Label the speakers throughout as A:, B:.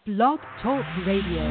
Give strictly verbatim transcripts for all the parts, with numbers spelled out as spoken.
A: Blog Talk Radio.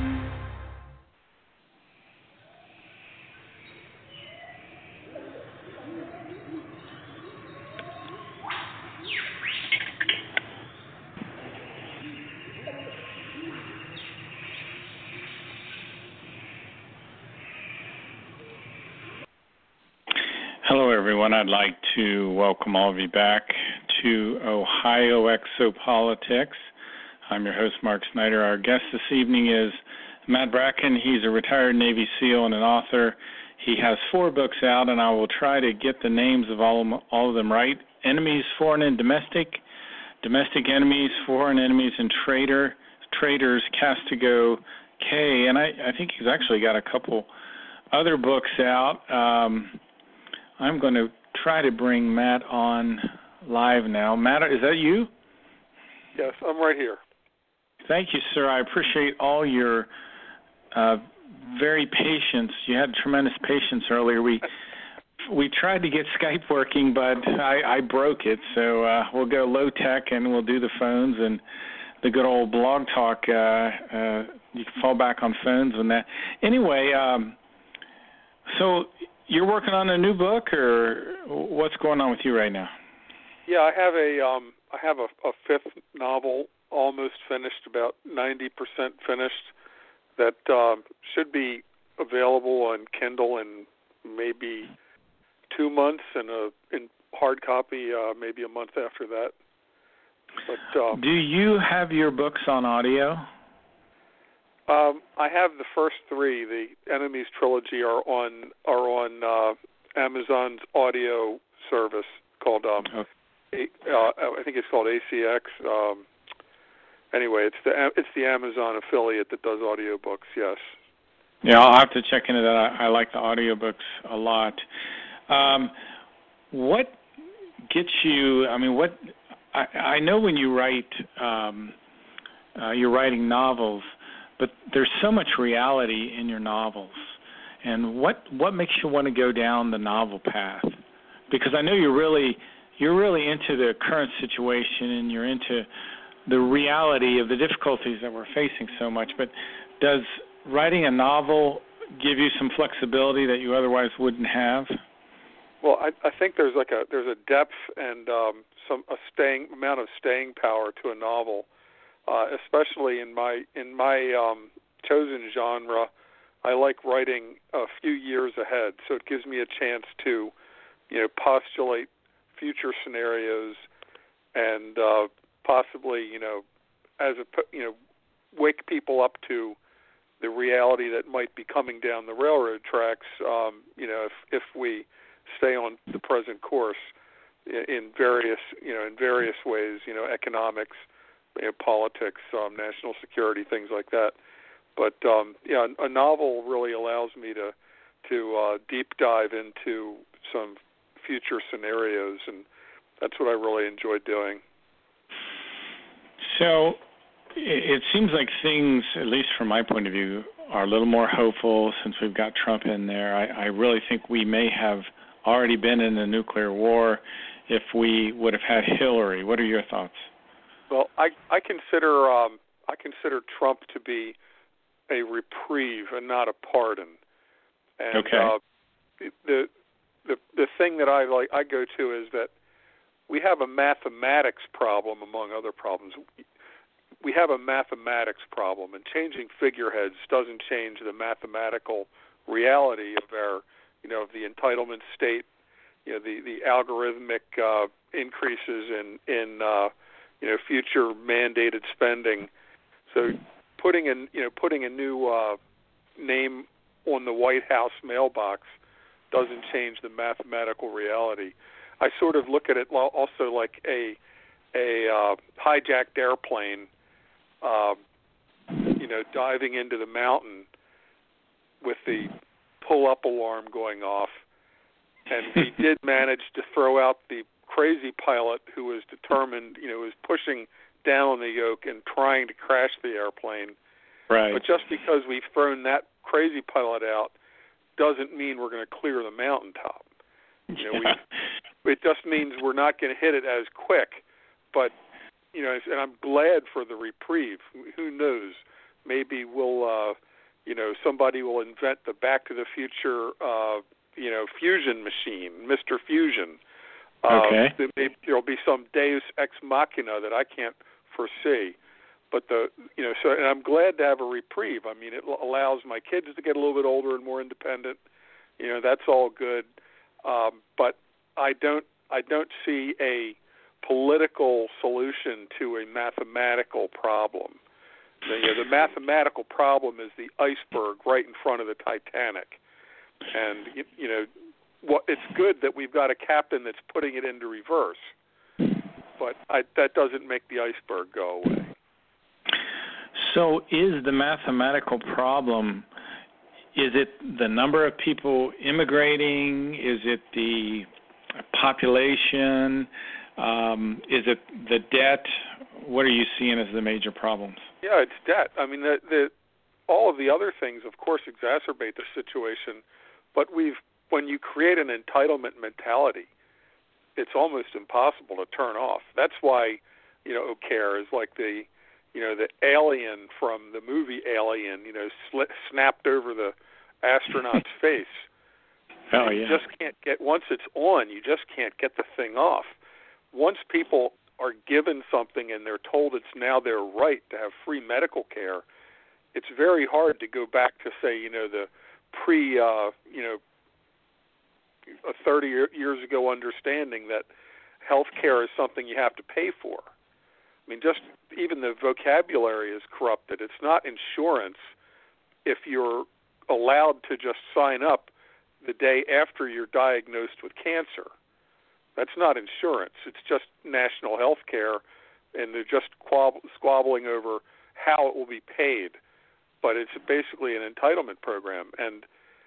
B: Hello, everyone. I'd like to welcome all of you back to Ohio Exopolitics. I'm your host, Mark Snyder. Our guest this evening is Matt Bracken. He's a retired Navy SEAL and an author. He has four books out, and I will try to get the names of all of them, all of them right. Enemies, Foreign and Domestic, Domestic Enemies, Foreign Enemies, and Traitor, Traitors, Castigo K. And I, I think he's actually got a couple other books out. Um, I'm going to try to bring Matt on live now. Matt, is that you?
C: Yes, I'm right here.
B: Thank you, sir. I appreciate all your uh, very patience. You had tremendous patience earlier. We we tried to get Skype working, but I, I broke it. So uh, we'll go low tech and we'll do the phones and the good old blog talk. Uh, uh, you can fall back on phones and that. Anyway, um, so you're working on a new book, or what's going on with you right now?
C: Yeah, I have a um, I have a, a fifth novel almost finished, about ninety percent finished, that um, should be available on Kindle in maybe two months, and a in hard copy uh, maybe a month after that. But um,
B: do you have your books on audio?
C: Um, I have the first three. The Enemies trilogy are on are on uh, Amazon's audio service called um,
B: okay.
C: a, uh, I think it's called A C X. Um, anyway, it's the it's the Amazon affiliate that does audiobooks. Yes.
B: Yeah, I'll have to check into that. I, I like the audiobooks a lot. Um, what gets you? I mean, what I, I know when you write, um, uh, you're writing novels. But there's so much reality in your novels. And what what makes you want to go down the novel path? Because I know you're really you're really into the current situation and you're into the reality of the difficulties that we're facing so much. But does writing a novel give you some flexibility that you otherwise wouldn't have?
C: Well, I, I think there's like a there's a depth and um, some a staying amount of staying power to a novel. Uh, especially in my in my um, chosen genre, I like writing a few years ahead, so it gives me a chance to, you know, postulate future scenarios and uh, possibly, you know, as a you know, wake people up to the reality that might be coming down the railroad tracks. Um, you know, if if we stay on the present course in various you know in various ways, you know, economics. You know, politics, um, national security, things like that. But um, yeah, a novel really allows me to to uh, deep dive into some future scenarios, and that's what I really enjoy doing.
B: So it seems like things, at least from my point of view, are a little more hopeful since we've got Trump in there. I, I really think we may have already been in a nuclear war if we would have had Hillary. What are your thoughts?
C: Well, I, I consider um, I consider Trump to be a reprieve and not a pardon. And
B: okay.
C: uh, the the the thing that I like I go to is that we have a mathematics problem among other problems. We have a mathematics problem, and changing figureheads doesn't change the mathematical reality of our you know of the entitlement state. You know the the algorithmic uh, increases in in uh, you know, future mandated spending. So putting a, you know, putting a new uh, name on the White House mailbox doesn't change the mathematical reality. I sort of look at it also like a a uh, hijacked airplane, uh, you know, diving into the mountain with the pull-up alarm going off. And we did manage to throw out the crazy pilot who was determined, you know, was pushing down on the yoke and trying to crash the airplane.
B: Right.
C: But just because we've thrown that crazy pilot out doesn't mean we're going to clear the mountaintop. You know,
B: yeah.
C: we, it just means we're not going to hit it as quick. But you know, and I'm glad for the reprieve. Who knows? Maybe we'll, uh, you know, somebody will invent the Back to the Future, uh, you know, fusion machine, Mister Fusion.
B: Okay.
C: Uh, maybe there'll be some Deus ex machina that I can't foresee. But the, you know, so and I'm glad to have a reprieve. I mean, it allows my kids to get a little bit older and more independent. You know, that's all good. Um, but I don't, I don't see a political solution to a mathematical problem. The, you know, the mathematical problem is the iceberg right in front of the Titanic, and you, you know, what it's good that we've got a captain that's putting it into reverse, but I, that doesn't make the iceberg go away.
B: So, is the mathematical problem? Is it the number of people immigrating? Is it the population? Um, is it the debt? What are you seeing as the major problems?
C: Yeah, it's debt. I mean, the, the, all of the other things, of course, exacerbate the situation. But we've, when you create an entitlement mentality, it's almost impossible to turn off. That's why, you know, O'Care is like the, you know, the alien from the movie Alien. You know, sli- snapped over the astronaut's face.
B: Oh,
C: you
B: yeah.
C: just can't get, once it's on, you just can't get the thing off. Once people are given something and they're told it's now their right to have free medical care, it's very hard to go back to, say, you know, the pre, uh, you know, a thirty years ago understanding that health care is something you have to pay for. I mean, just even the vocabulary is corrupted. It's not insurance if you're allowed to just sign up the day after you're diagnosed with cancer. That's not insurance. It's just national health care, and they're just quab- squabbling over how it will be paid. But it's basically an entitlement program, and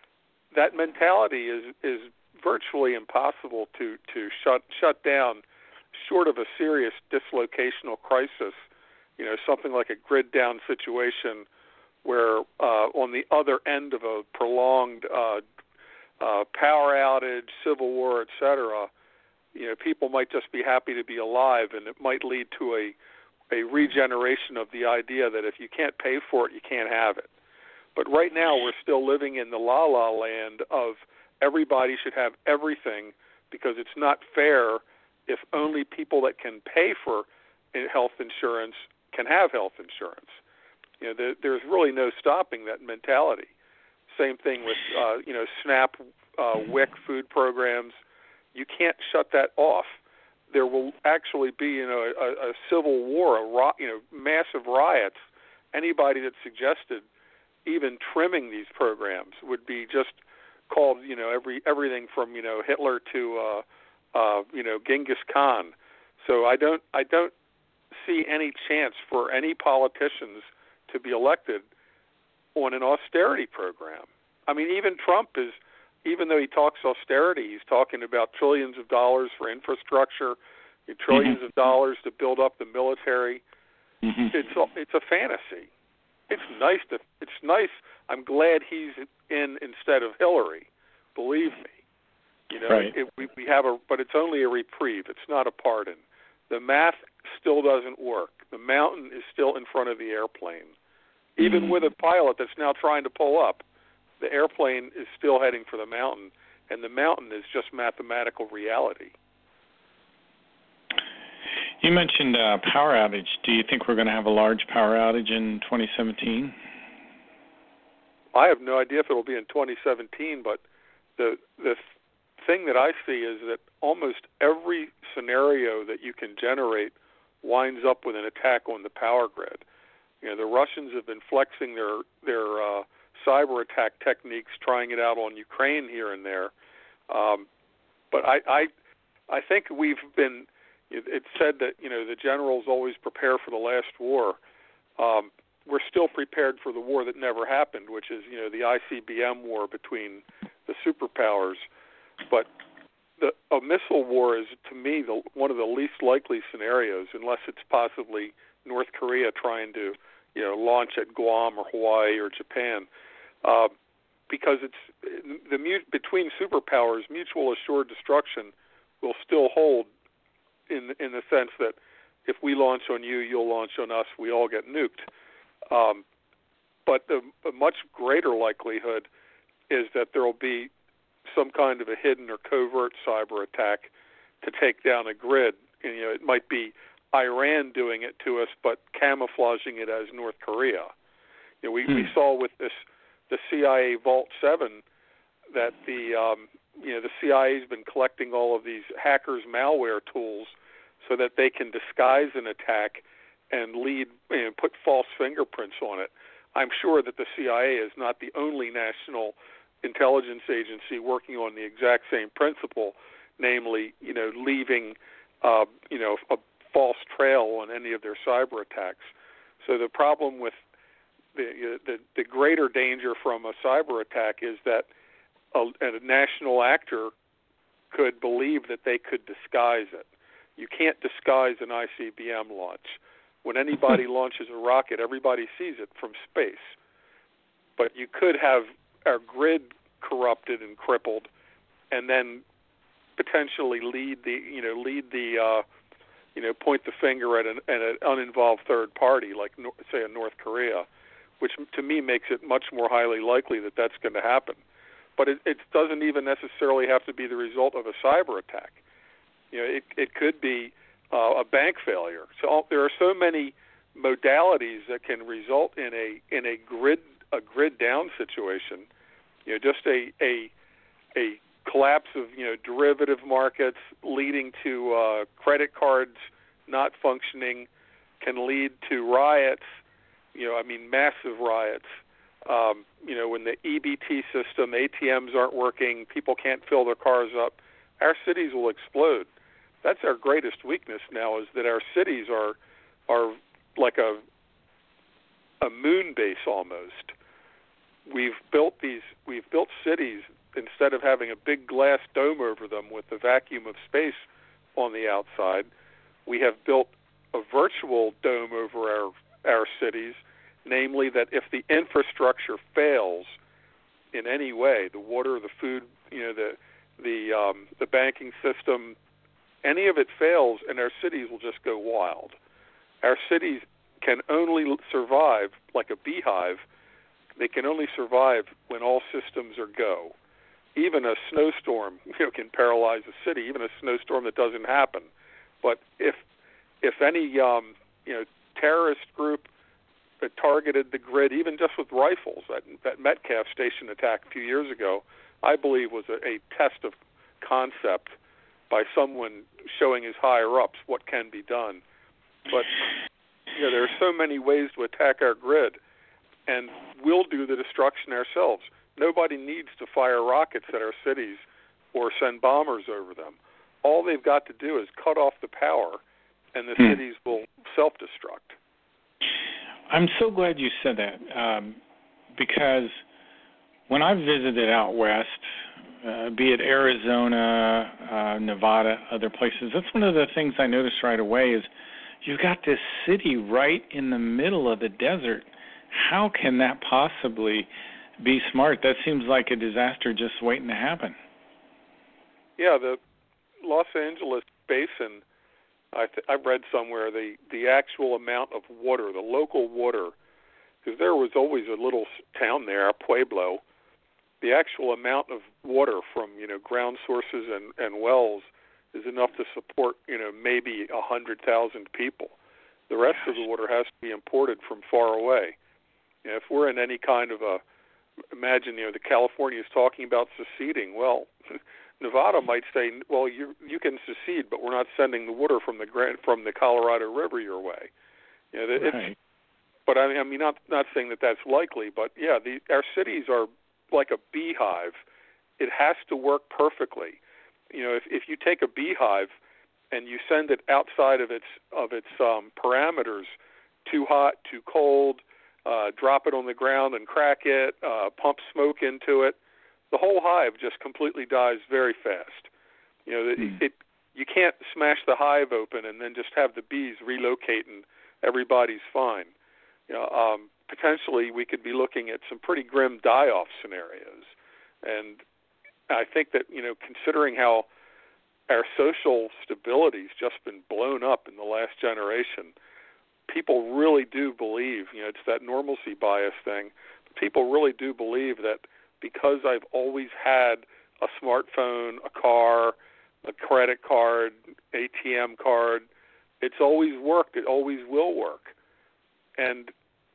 C: that mentality is is virtually impossible to, to shut shut down, short of a serious dislocational crisis. You know, something like a grid down situation where uh, on the other end of a prolonged uh, uh, power outage, civil war, et cetera, you know, people might just be happy to be alive, and it might lead to a, a regeneration of the idea that if you can't pay for it, you can't have it. But right now we're still living in the la-la land of everybody should have everything because it's not fair if only people that can pay for health insurance can have health insurance. You know, there, there's really no stopping that mentality. Same thing with, uh, you know, SNAP, uh, W I C food programs. You can't shut that off. There will actually be, you know, a, a civil war, a ro- you know, massive riots. Anybody that suggested even trimming these programs would be just called, you know, every everything from, you know, Hitler to, uh, uh, you know, Genghis Khan. So I don't I don't see any chance for any politicians to be elected on an austerity program. I mean, even Trump is, even though he talks austerity, he's talking about trillions of dollars for infrastructure, trillions mm-hmm. of dollars to build up the military. Mm-hmm. It's a, it's a fantasy. It's nice to. It's nice. I'm glad he's in instead of Hillary. Believe me, you know.
B: Right.
C: It, we, we have a, but it's only a reprieve. It's not a pardon. The math still doesn't work. The mountain is still in front of the airplane, even mm-hmm. with a pilot that's now trying to pull up. The airplane is still heading for the mountain, and the mountain is just mathematical reality.
B: You mentioned uh, power outage. Do you think we're going to have a large power outage in twenty seventeen?
C: I have no idea if it'll be in twenty seventeen, but the the thing that I see is that almost every scenario that you can generate winds up with an attack on the power grid. You know, the Russians have been flexing their their uh, cyber attack techniques, trying it out on Ukraine here and there. Um, but I, I I think we've been. It's said that, you know, the generals always prepare for the last war. Um, we're still prepared for the war that never happened, which is, you know, the I C B M war between the superpowers. But the, a missile war is, to me, the, one of the least likely scenarios, unless it's possibly North Korea trying to, you know, launch at Guam or Hawaii or Japan. Uh, because it's the between superpowers, mutual assured destruction will still hold. In in the sense that if we launch on you, you'll launch on us. We all get nuked. Um, but the, a much greater likelihood is that there will be some kind of a hidden or covert cyber attack to take down a grid. And, you know, it might be Iran doing it to us, but camouflaging it as North Korea. You know, we, hmm. we saw with this the C I A Vault seven that the um, you know the C I A has been collecting all of these hackers' malware tools so that they can disguise an attack and lead and you know, put false fingerprints on it. I'm sure that the C I A is not the only national intelligence agency working on the exact same principle, namely, you know, leaving uh, you know a false trail on any of their cyber attacks. So the problem with the the, the greater danger from a cyber attack is that a, a national actor could believe that they could disguise it. You can't disguise an I C B M launch. When anybody launches a rocket, everybody sees it from space. But you could have our grid corrupted and crippled, and then potentially lead the you know lead the uh, you know point the finger at an, at an uninvolved third party, like say a North Korea, which to me makes it much more highly likely that that's going to happen. But it, it doesn't even necessarily have to be the result of a cyber attack. You know, it it could be uh, a bank failure. So there are so many modalities that can result in a in a grid a grid down situation. You know, just a a a collapse of you know derivative markets leading to uh, credit cards not functioning can lead to riots. You know, I mean, massive riots. Um, you know, when the E B T system, A T Ms aren't working, people can't fill their cars up, our cities will explode. That's our greatest weakness now, is that our cities are are like a a moon base almost. We've built these we've built cities instead of having a big glass dome over them with the vacuum of space on the outside. We have built a virtual dome over our our cities, namely that if the infrastructure fails in any way, the water, the food, you know, the the um, the banking system, any of it fails, and our cities will just go wild. Our cities can only survive like a beehive. They can only survive when all systems are go. Even a snowstorm, you know, can paralyze a city. Even a snowstorm that doesn't happen. But if if any um, you know terrorist group that targeted the grid, even just with rifles, that that Metcalf Station attack a few years ago, I believe was a, a test of concept by someone showing his higher ups what can be done. But you know, there are so many ways to attack our grid, and we'll do the destruction ourselves. Nobody needs to fire rockets at our cities or send bombers over them. All they've got to do is cut off the power, and the hmm. cities will self-destruct.
B: I'm so glad you said that, um, because when I've visited out west, uh, be it Arizona, uh, Nevada, other places, that's one of the things I noticed right away is you've got this city right in the middle of the desert. How can that possibly be smart? That seems like a disaster just waiting to happen.
C: Yeah, the Los Angeles basin, I th- I've read somewhere the, the actual amount of water, the local water, because there was always a little town there, Pueblo, the actual amount of water from, you know, ground sources and, and wells is enough to support, you know, maybe one hundred thousand people. The rest Gosh. of the water has to be imported from far away. You know, if we're in any kind of a, imagine, you know, the California is talking about seceding. Well, Nevada might say, well, you you can secede, but we're not sending the water from the Grand, from the Colorado River your way. You know, it's,
B: right.
C: But I mean, I mean, not not saying that that's likely, but yeah, the, our cities are like a beehive. It has to work perfectly. You know, if if you take a beehive and you send it outside of its of its um, parameters, too hot, too cold, uh, drop it on the ground and crack it, uh, pump smoke into it, the whole hive just completely dies very fast. You know, mm. it, it you can't smash the hive open and then just have the bees relocate and everybody's fine. You know, um, potentially we could be looking at some pretty grim die-off scenarios. And I think that, you know, considering how our social stability's just been blown up in the last generation. People really do believe, you know, it's that normalcy bias thing. People really do believe that because I've always had a smartphone, a car, a credit card, A T M card, it's always worked. It always will work. And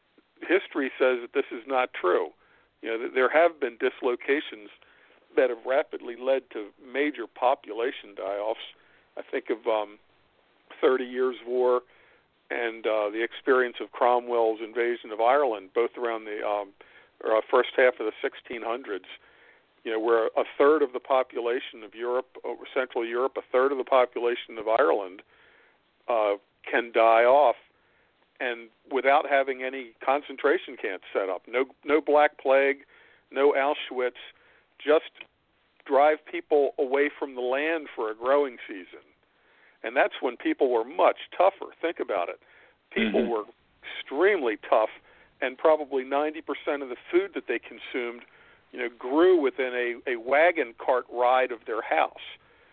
C: history says that this is not true. You know, there have been dislocations that have rapidly led to major population die-offs. I think of um, Thirty Years' War and uh, the experience of Cromwell's invasion of Ireland, both around the um, or, uh, first half of the sixteen hundreds, you know, where a third of the population of Europe, over Central Europe, a third of the population of Ireland uh, can die off, and without having any concentration camps set up, no no Black Plague, no Auschwitz, just drive people away from the land for a growing season. And that's when people were much tougher. Think about it. People mm-hmm. were extremely tough, and probably ninety percent of the food that they consumed, you know, grew within a, a wagon cart ride of their house.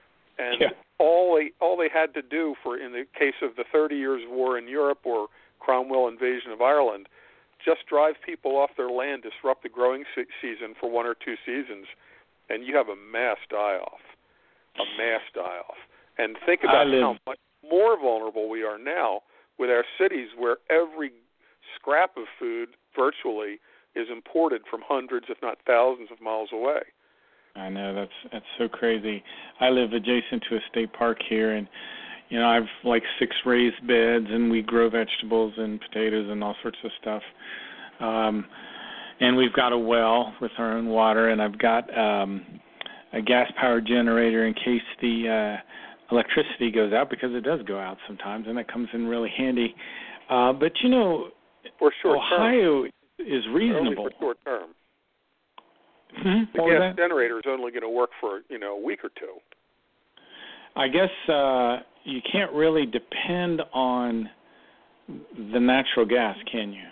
C: And yeah. all they all they had to do for, in the case of the Thirty Years' War in Europe or Cromwell invasion of Ireland, just drive people off their land, disrupt the growing se- season for one or two seasons, and you have a mass die-off, a mass die-off. And think about how much more vulnerable we are now with our cities, where every scrap of food virtually is imported from hundreds, if not thousands, of miles away.
B: I know, that's that's so crazy. I live adjacent to a state park here, and you know, I've like six raised beds, and we grow vegetables and potatoes and all sorts of stuff. Um, and we've got a well with our own water, and I've got um, a gas-powered generator in case the uh, electricity goes out, because it does go out sometimes, and that comes in really handy. Uh, but, you know,
C: for short
B: Ohio
C: term.
B: is reasonable.
C: Only for short term.
B: Mm-hmm.
C: The
B: What
C: gas generator is only going to work for, you know, a week or two.
B: I guess uh, you can't really depend on the natural gas, can you?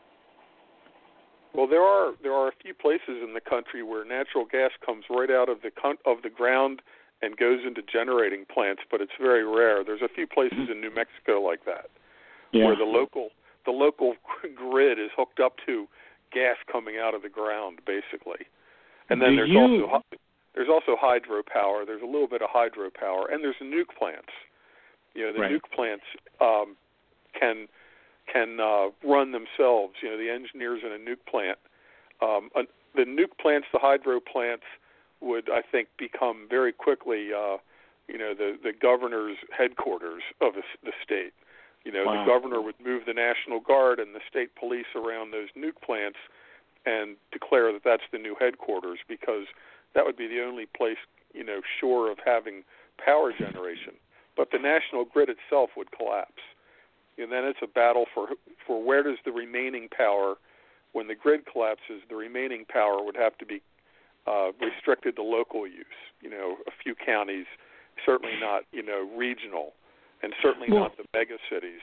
C: Well, there are there are a few places in the country where natural gas comes right out of the con- of the ground and goes into generating plants, but it's very rare. There's a few places mm-hmm. in New Mexico like that,
B: yeah.
C: where the local the local grid is hooked up to gas coming out of the ground, basically. And then
B: Do
C: there's
B: you...
C: also there's also hydropower. There's a little bit of hydropower, and there's the nuke plants. You know, the
B: right.
C: nuke plants um, can can uh, run themselves. You know, the engineers in a nuke plant, um, uh, the nuke plants, the hydro plants would, I think, become very quickly, uh, you know, the, the governor's headquarters of a, the state. You know,
B: wow.
C: the governor would move the National Guard and the state police around those nuke plants and declare that that's the new headquarters, because that would be the only place, you know, sure of having power generation. But the national grid itself would collapse. And then it's a battle for for where does the remaining power, when the grid collapses, the remaining power would have to be uh, restricted to local use. You know, a few counties, certainly not, you know, regional, and certainly
B: well,
C: not the mega cities.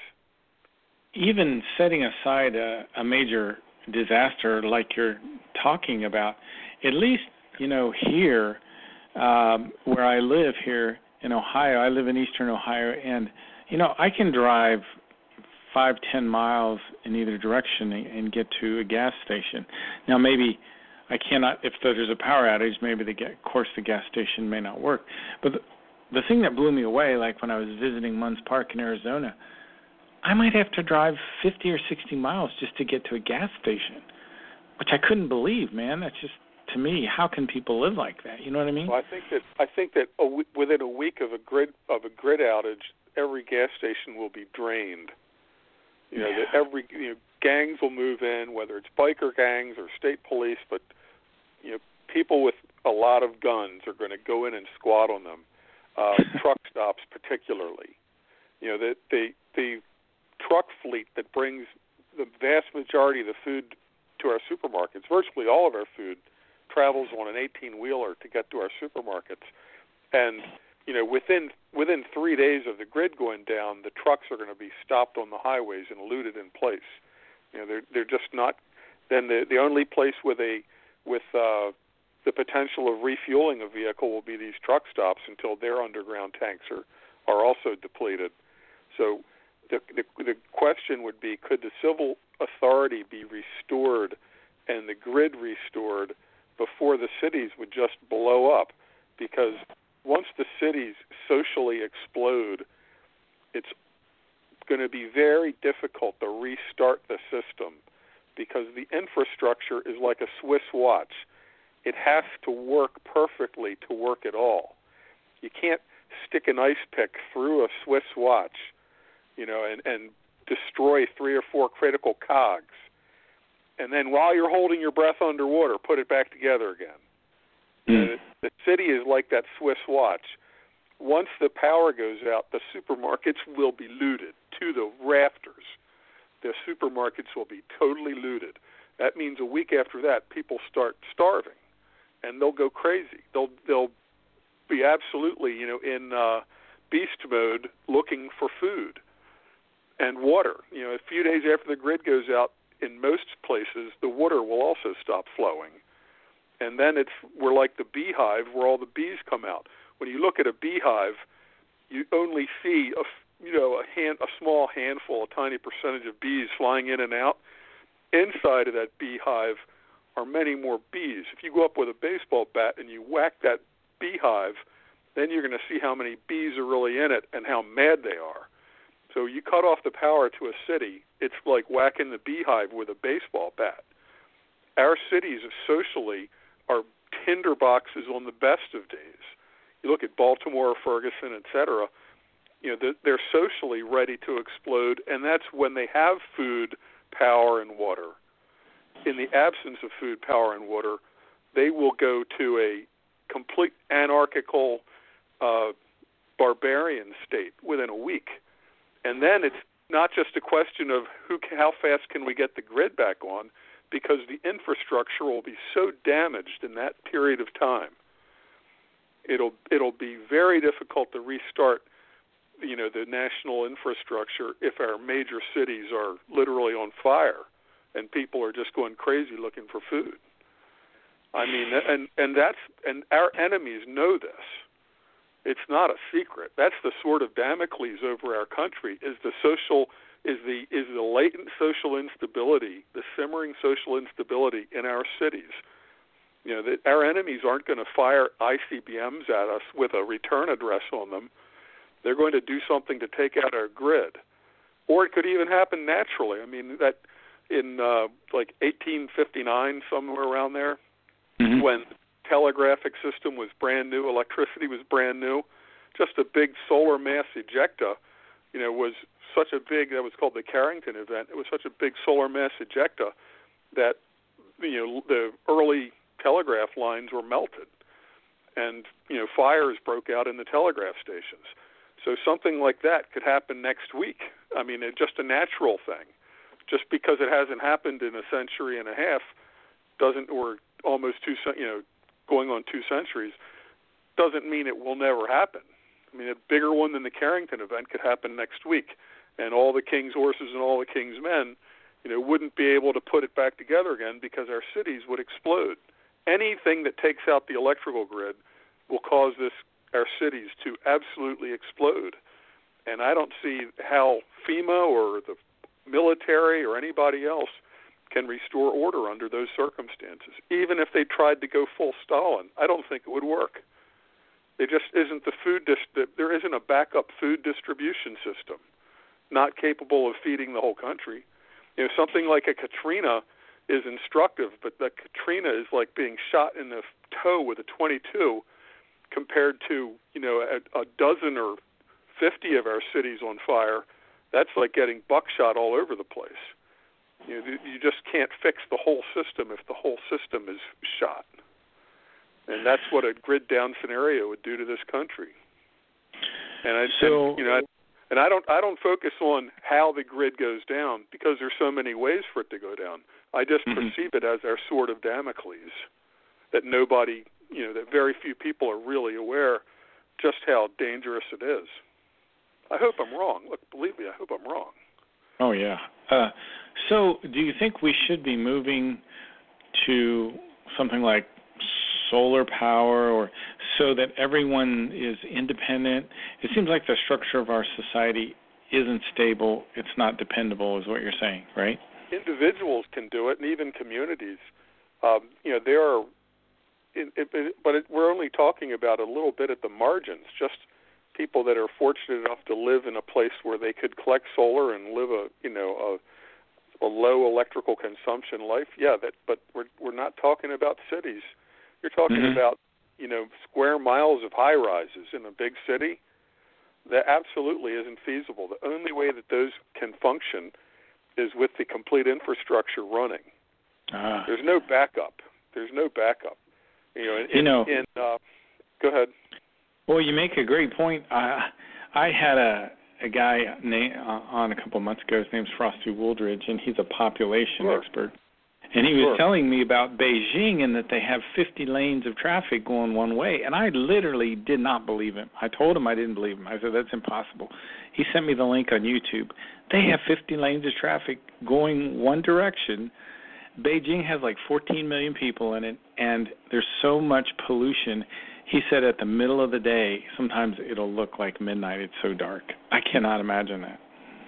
B: Even setting aside a, a major disaster like you're talking about, at least, you know, here, um, where I live here in Ohio, I live in eastern Ohio, and, you know, I can drive five, ten miles in either direction and get to a gas station. Now, maybe I cannot, if there's a power outage, maybe the, of course the gas station may not work. But the, the thing that blew me away, like when I was visiting Munns Park in Arizona, I might have to drive fifty or sixty miles just to get to a gas station, which I couldn't believe, man. That's just, to me, how can people live like that? You know what I mean?
C: Well, I think that I think that a w- within a week of a grid of a grid outage, every gas station will be drained. You know,
B: yeah.
C: that every you know, gangs will move in, whether it's biker gangs or state police, but you know, people with a lot of guns are going to go in and squat on them. Uh, truck stops, particularly. You know, the the the truck fleet that brings the vast majority of the food to our supermarkets, virtually all of our food, travels on an eighteen-wheeler to get to our supermarkets. And, you know, within within three days of the grid going down, the trucks are going to be stopped on the highways and looted in place. You know, they're they're just not. Then the the only place with a with uh, the potential of refueling a vehicle will be these truck stops until their underground tanks are, are also depleted. So the, the the question would be, could the civil authority be restored and the grid restored before the cities would just blow up? Because once the cities socially explode, it's going to be very difficult to restart the system, because the infrastructure is like a Swiss watch. It has to work perfectly to work at all. You can't stick an ice pick through a Swiss watch, you know, and, and destroy three or four critical cogs, and then while you're holding your breath underwater, put it back together again. Mm. The, the city is like that Swiss watch. Once the power goes out, the supermarkets will be looted to the rafters. The supermarkets will be totally looted. That means a week after that, people start starving, and they'll go crazy. They'll they'll be absolutely, you know, in uh, beast mode, looking for food and water. You know, a few days after the grid goes out, in most places, the water will also stop flowing, and then it's we're like the beehive where all the bees come out. When you look at a beehive, you only see a you know a hand a small handful, a tiny percentage of bees flying in and out. Inside of that beehive are many more bees. If you go up with a baseball bat and you whack that beehive, then you're going to see how many bees are really in it and how mad they are. So you cut off the power to a city, it's like whacking the beehive with a baseball bat. Our cities socially are tinder boxes on the best of days. You look at Baltimore, Ferguson, et cetera, you know, they're socially ready to explode, and that's when they have food, power, and water. In the absence of food, power, and water, they will go to a complete anarchical, uh, barbarian state within a week. And then it's not just a question of who, how fast can we get the grid back on, because the infrastructure will be so damaged in that period of time. It'll it'll be very difficult to restart, you know, the national infrastructure if our major cities are literally on fire and people are just going crazy looking for food. I mean, and and that's and our enemies know this. It's not a secret. That's the sword of Damocles over our country. Is the social is the is the latent social instability, the simmering social instability in our cities. You know, that our enemies aren't going to fire I C B Ms at us with a return address on them. They're going to do something to take out our grid, or it could even happen naturally. I mean, that in uh, like eighteen fifty-nine, somewhere around there, mm-hmm. when the telegraphic system was brand new, electricity was brand new, just a big solar mass ejecta, you know, was such a big, that was called the Carrington event. It was such a big solar mass ejecta that, you know, the early telegraph lines were melted, and, you know, fires broke out in the telegraph stations. So something like that could happen next week. I mean, it's just a natural thing. Just because it hasn't happened in a century and a half doesn't, or almost two, you know, going on two centuries, doesn't mean it will never happen. I mean, a bigger one than the Carrington event could happen next week, and all the king's horses and all the king's men, you know, wouldn't be able to put it back together again because our cities would explode. Anything that takes out the electrical grid will cause this our cities to absolutely explode. And I don't see how FEMA or the military or anybody else can restore order under those circumstances. Even if they tried to go full Stalin, I don't think it would work. There just isn't the food dis- there isn't a backup food distribution system not capable of feeding the whole country. You know, something like a Katrina is instructive, but the Katrina is like being shot in the toe with a twenty-two compared to, you know, a, a dozen or fifty of our cities on fire. That's like getting buckshot all over the place. You know, you just can't fix the whole system if the whole system is shot. And that's what a grid down scenario would do to this country. And I,
B: so,
C: and, you know, I, and I don't, I don't focus on how the grid goes down because there's so many ways for it to go down. I just mm-hmm. perceive it as our sword of Damocles, that nobody, you know, that very few people are really aware just how dangerous it is. I hope I'm wrong. Look, believe me, I hope I'm wrong.
B: Oh, yeah. Uh, so do you think we should be moving to something like solar power, or so that everyone is independent? It seems like the structure of our society isn't stable. It's not dependable, is what you're saying, right?
C: Individuals can do it, and even communities. Um, you know, there are, it, it, but it, we're only talking about a little bit at the margins. Just people that are fortunate enough to live in a place where they could collect solar and live a, you know, a, a low electrical consumption life. Yeah, that. But we're we're not talking about cities. You're talking
B: mm-hmm.
C: about, you know, square miles of high rises in a big city. That absolutely isn't feasible. The only way that those can function is with the complete infrastructure running.
B: Ah.
C: There's no backup. There's no backup. You know, in,
B: you know
C: in, uh, go ahead.
B: Well, you make a great point. I I had a a guy na- on a couple of months ago. His name's Frosty Wooldridge, and he's a population
C: sure.
B: expert. And he was
C: sure.
B: telling me about Beijing and that they have fifty lanes of traffic going one way. And I literally did not believe him. I told him I didn't believe him. I said, that's impossible. He sent me the link on YouTube. They have fifty lanes of traffic going one direction. Beijing has like fourteen million people in it, and there's so much pollution. He said at the middle of the day, sometimes it'll look like midnight. It's so dark. I cannot imagine that.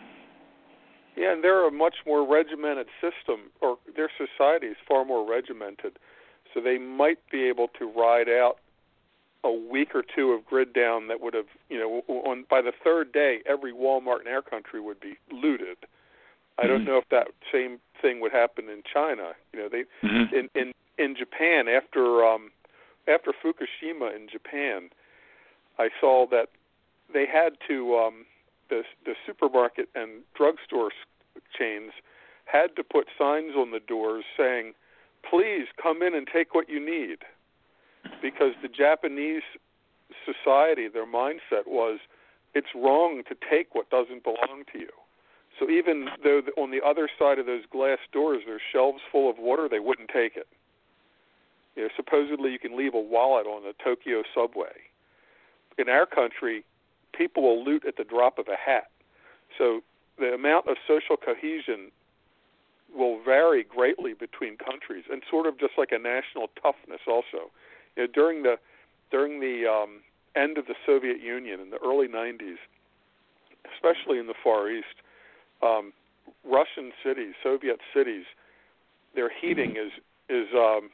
C: Yeah, and they're a much more regimented system, or their society is far more regimented, so they might be able to ride out a week or two of grid down that would have, you know, on, by the third day, every Walmart in our country would be looted. I don't
B: mm-hmm.
C: know if that same thing would happen in China. You know, they
B: mm-hmm.
C: in, in in Japan after um, after Fukushima in Japan, I saw that they had to um, the the supermarket and drugstore chains had to put signs on the doors saying, "Please come in and take what you need," because the Japanese society, their mindset was, it's wrong to take what doesn't belong to you. So even though on the other side of those glass doors there's shelves full of water, they wouldn't take it. You know, supposedly you can leave a wallet on the Tokyo subway. In our country, people will loot at the drop of a hat. So the amount of social cohesion will vary greatly between countries, and sort of just like a national toughness also. You know, during the during the um, end of the Soviet Union in the early nineties, especially in the Far East, Um, Russian cities, Soviet cities, their heating is is um,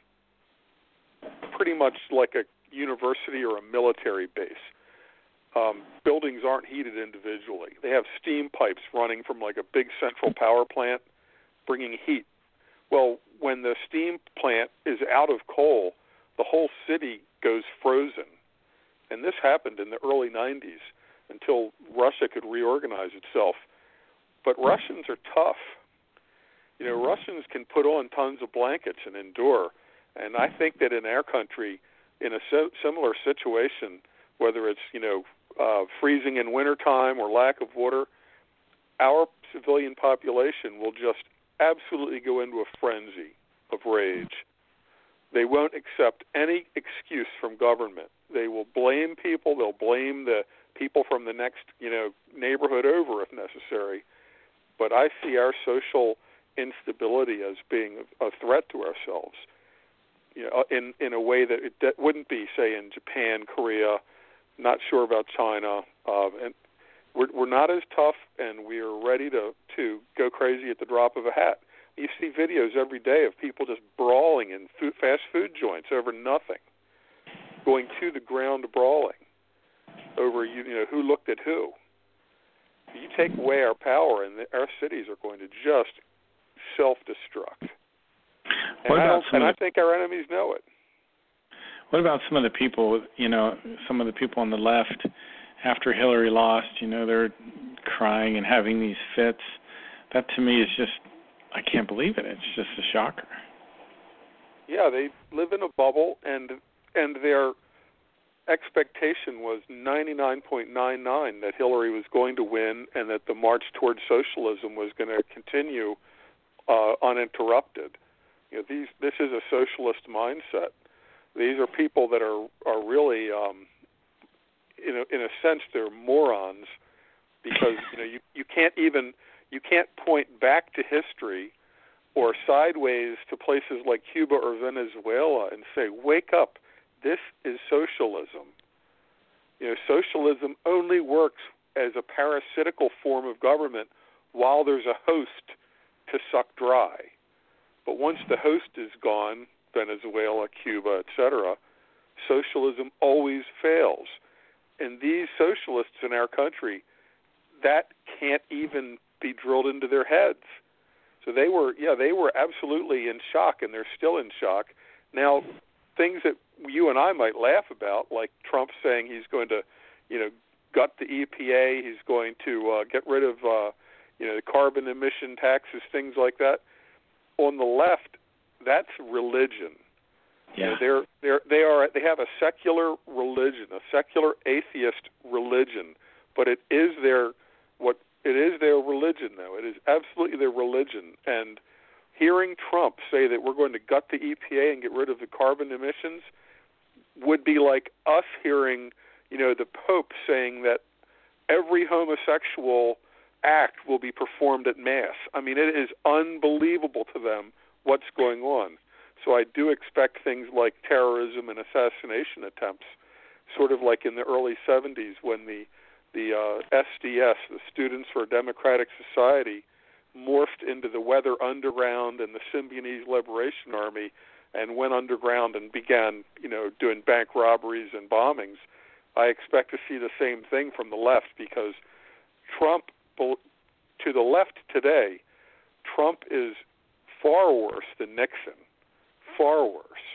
C: pretty much like a university or a military base. Um, buildings aren't heated individually. They have steam pipes running from like a big central power plant, bringing heat. Well, when the steam plant is out of coal, the whole city goes frozen. And this happened in the early nineties until Russia could reorganize itself. But Russians are tough. You know, Russians can put on tons of blankets and endure. And I think that in our country, in a so- similar situation, whether it's, you know, uh, freezing in wintertime or lack of water, our civilian population will just absolutely go into a frenzy of rage. They won't accept any excuse from government. They will blame people. They'll blame the people from the next, you know, neighborhood over if necessary. But I see our social instability as being a threat to ourselves, you know, in, in a way that it that wouldn't be, say, in Japan, Korea, not sure about China. Uh, and we're, we're not as tough, and we are ready to, to go crazy at the drop of a hat. You see videos every day of people just brawling in food, fast food joints over nothing, going to the ground brawling over, you know, who looked at who. You take away our power, and our cities are going to just self-destruct.
B: What
C: And, I,
B: about some
C: and
B: of
C: I
B: the,
C: think our enemies know it.
B: What about some of the people, you know, some of the people on the left, after Hillary lost, you know, they're crying and having these fits. That to me is just, I can't believe it. It's just a shocker.
C: Yeah, they live in a bubble, and and their expectation was ninety-nine point nine nine that Hillary was going to win and that the march towards socialism was going to continue uh, uninterrupted. You know, these this is a socialist mindset. These are people that are are really, um, in a, in a sense, they're morons because you know you, you can't even you can't point back to history or sideways to places like Cuba or Venezuela and say, wake up. this is socialism. You know, socialism only works as a parasitical form of government while there's a host to suck dry. But once the host is gone, Venezuela, Cuba, et cetera, socialism always fails. And these socialists in our country, that can't even be drilled into their heads. So they were, yeah, they were absolutely in shock, and they're still in shock. Now, things that you and I might laugh about, like Trump saying he's going to, you know, gut the E P A, he's going to uh, get rid of, uh, you know, the carbon emission taxes, things like that. On the left, that's religion.
B: Yeah.
C: You know, they're they're they are they have a secular religion, a secular atheist religion, but it is their what it is their religion though. It is absolutely their religion. And hearing Trump say that we're going to gut the E P A and get rid of the carbon emissions would be like us hearing, you know, the Pope saying that every homosexual act will be performed at Mass. I mean, it is unbelievable to them what's going on. So I do expect things like terrorism and assassination attempts, sort of like in the early seventies when the the uh, S D S, the Students for a Democratic Society, morphed into the Weather Underground and the Symbionese Liberation Army and went underground and began, you know, doing bank robberies and bombings. I expect to see the same thing from the left because Trump, to the left today, Trump is far worse than Nixon, far worse.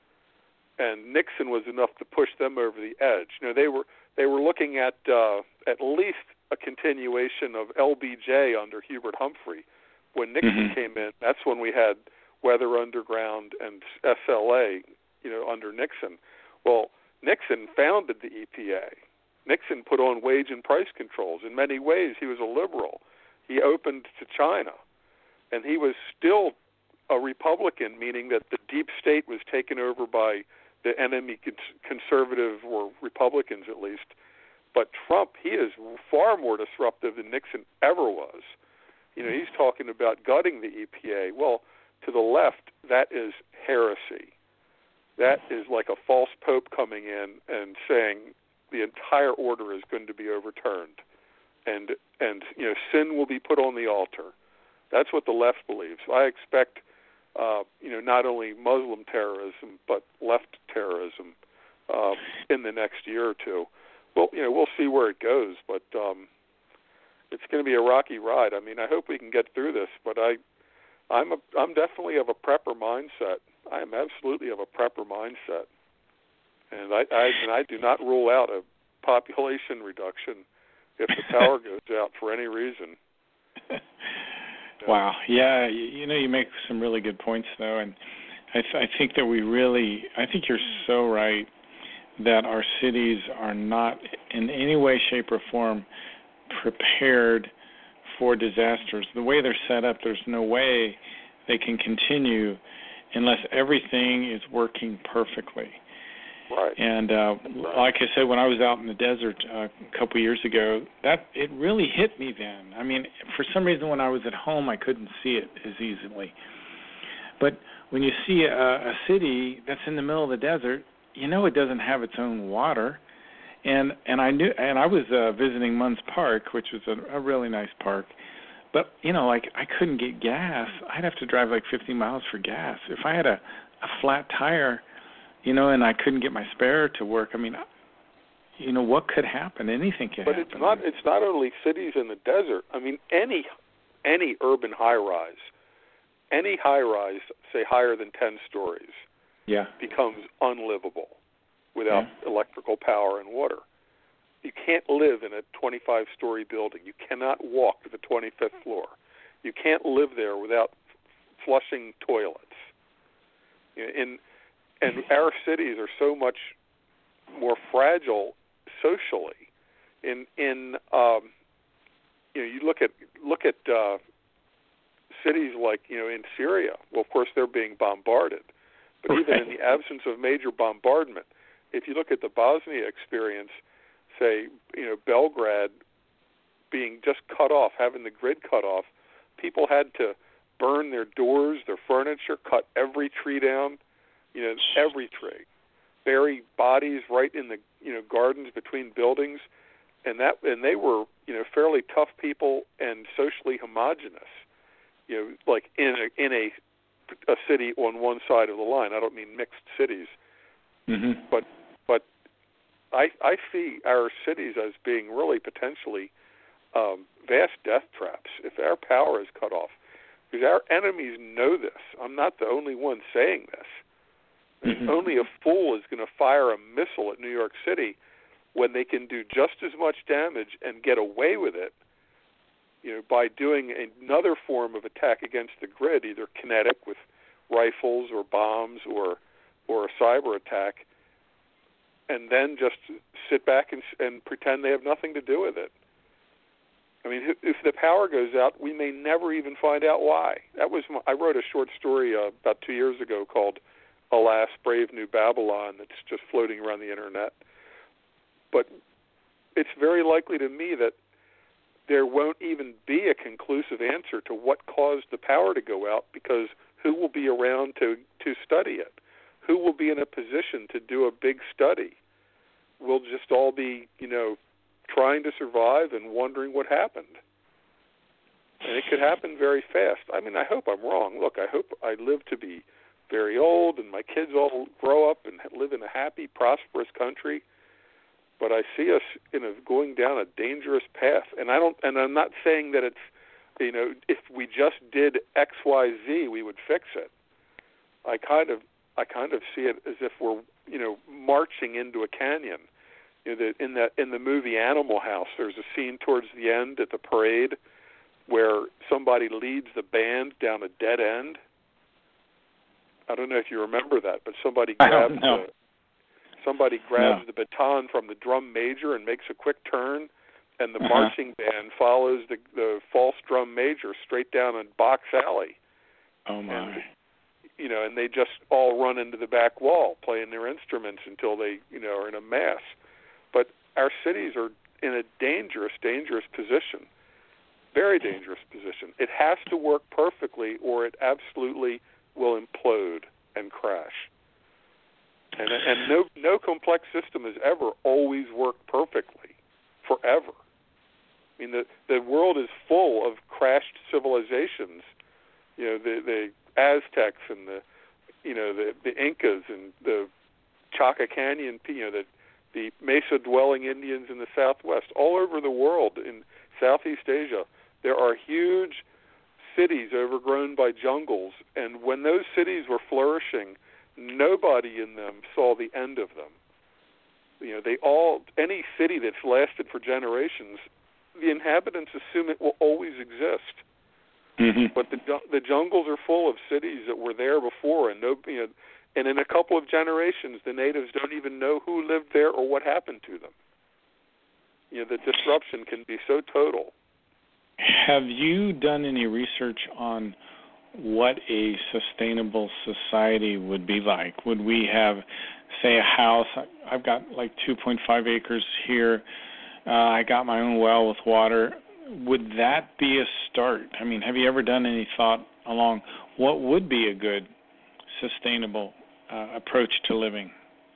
C: And Nixon was enough to push them over the edge. You know, they were they were looking at uh, at least a continuation of L B J under Hubert Humphrey. When Nixon
B: mm-hmm.
C: came in, that's when we had Weather Underground and S L A, you know, under Nixon. Well, Nixon founded the E P A. Nixon put on wage and price controls. In many ways, he was a liberal. He opened to China, and he was still a Republican, meaning that the deep state was taken over by the enemy conservative or Republicans at least. But Trump, he is far more disruptive than Nixon ever was. You know, he's talking about gutting the E P A. Well, to the left, that is heresy. That is like a false pope coming in and saying the entire order is going to be overturned, and and you know sin will be put on the altar. That's what the left believes. I expect, uh, you know, not only Muslim terrorism but left terrorism uh, in the next year or two. Well, you know, we'll see where it goes, but um, it's going to be a rocky ride. I mean, I hope we can get through this, but I, I'm a, I'm definitely of a prepper mindset. I am absolutely of a prepper mindset, and I, I and I do not rule out a population reduction if the power goes out for any reason. Yeah.
B: Wow. Yeah, you, you know, you make some really good points, though, and I, th- I think that we really, I think you're so right that our cities are not in any way, shape, or form prepared for disasters. The way they're set up, there's no way they can continue unless everything is working perfectly.
C: Right.
B: And uh, like I said, when I was out in the desert uh, a couple years ago, that it really hit me then. I mean, for some reason, when I was at home, I couldn't see it as easily. But when you see a, a city that's in the middle of the desert, you know it doesn't have its own water. And and I knew, and I was uh, visiting Munns Park, which was a, a really nice park. But you know, like I couldn't get gas. I'd have to drive like fifty miles for gas. If I had a, a flat tire, you know, and I couldn't get my spare to work, I mean, you know, what could happen? Anything could
C: but
B: happen.
C: But it's not. It's not only cities in the desert. I mean, any any urban high rise, any high rise, say higher than ten stories,
B: yeah,
C: becomes unlivable without
B: yeah.
C: electrical power and water. You can't live in a twenty-five story building. You cannot walk to the twenty-fifth floor. You can't live there without flushing toilets. You know, in and our cities are so much more fragile socially. In in um, you know, you look at look at uh, cities like you know in Syria. Well, of course they're being bombarded, but
B: right.
C: even in the absence of major bombardment, if you look at the Bosnia experience, say you know Belgrade being just cut off, having the grid cut off, people had to burn their doors, their furniture, cut every tree down. You know, every tree. bury bodies right in the you know gardens between buildings, and that and they were you know fairly tough people and socially homogenous. You know, like in a in a a city on one side of the line. I don't mean mixed cities,
B: mm-hmm.
C: but but I I see our cities as being really potentially um, vast death traps if our power is cut off. Because our enemies know this. I'm not the only one saying this. Mm-hmm. Only a fool is going to fire a missile at New York City when they can do just as much damage and get away with it, you know, by doing another form of attack against the grid, either kinetic with rifles or bombs or or a cyber attack, and then just sit back and, and pretend they have nothing to do with it. I mean, if the power goes out, we may never even find out why. That was my, I wrote a short story uh, about two years ago called "Alas, Brave New Babylon" that's just floating around the internet. But it's very likely to me that there won't even be a conclusive answer to what caused the power to go out, because who will be around to, to study it? Who will be in a position to do a big study? We'll just all be, you know, trying to survive and wondering what happened. And it could happen very fast. I mean, I hope I'm wrong. Look, I hope I live to be very old and my kids all grow up and live in a happy, prosperous country. But I see us in a, going down a dangerous path. And I don't. And I'm not saying that it's, you know, if we just did X, Y, Z, we would fix it. I kind of, I kind of see it as if we're, you know, marching into a canyon. You know, the, in that in the movie Animal House, there's a scene towards the end at the parade where somebody leads the band down a dead end. I don't know if you remember that, but somebody grabs the, somebody grabs no. the baton from the drum major and makes a quick turn, and the uh-huh. marching band follows the, the false drum major straight down a box alley.
B: Oh my!
C: And, you know, and they just all run into the back wall playing their instruments until they, you know, are in a mass. But our cities are in a dangerous, dangerous position, very dangerous position. It has to work perfectly or it absolutely will implode and crash. And, and no, no complex system has ever always worked perfectly, forever. I mean, the, the world is full of crashed civilizations, you know, the, the Aztecs and the, you know, the, the Incas and the Chaco Canyon, you know, the the mesa-dwelling Indians in the Southwest, all over the world, in Southeast Asia, there are huge cities overgrown by jungles, and when those cities were flourishing, nobody in them saw the end of them. You know, they all, any city that's lasted for generations, the inhabitants assume it will always exist.
B: Mm-hmm.
C: But the the jungles are full of cities that were there before, and no, you know, and in a couple of generations, the natives don't even know who lived there or what happened to them. You know, the disruption can be so total.
B: Have you done any research on what a sustainable society would be like? Would we have, say, a house? I've got like two point five acres here. Uh, I got my own well with water. Would that be a start? I mean, have you ever done any thought along what would be a good, sustainable uh, approach to living?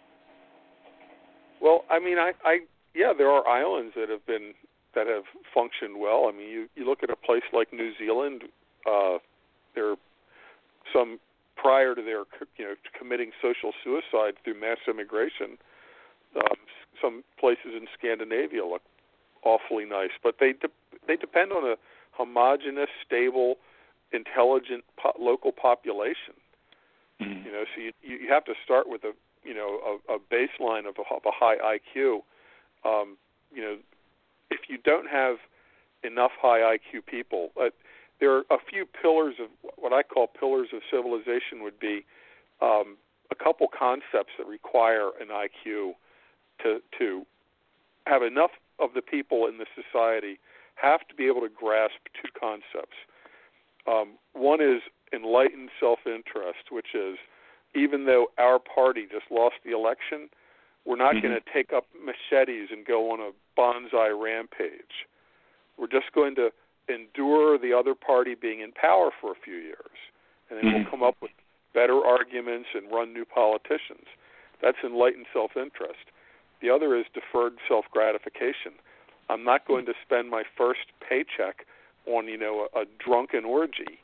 C: Well, I mean, I, I yeah, there are islands that have been that have functioned well. I mean, you, you look at a place like New Zealand. Uh, there are some prior to their you know committing social suicide through mass immigration. Um, some places in Scandinavia look awfully nice, but they de- they depend on a homogeneous, stable, intelligent po- local population.
B: Mm-hmm.
C: You know, so you you have to start with a you know a, a baseline of a, of a high I Q. Um, you know, if you don't have enough high I Q people, uh, there are a few pillars of what I call pillars of civilization. Would be um, a couple concepts that require an I Q to to have enough of the people in the society have to be able to grasp two concepts. Um, one is enlightened self-interest, which is even though our party just lost the election, we're not mm-hmm. going to take up machetes and go on a bonsai rampage. We're just going to endure the other party being in power for a few years, and then mm-hmm. we'll come up with better arguments and run new politicians. That's enlightened self-interest. The other is deferred self-gratification. I'm not going to spend my first paycheck on, you know, a, a drunken orgy.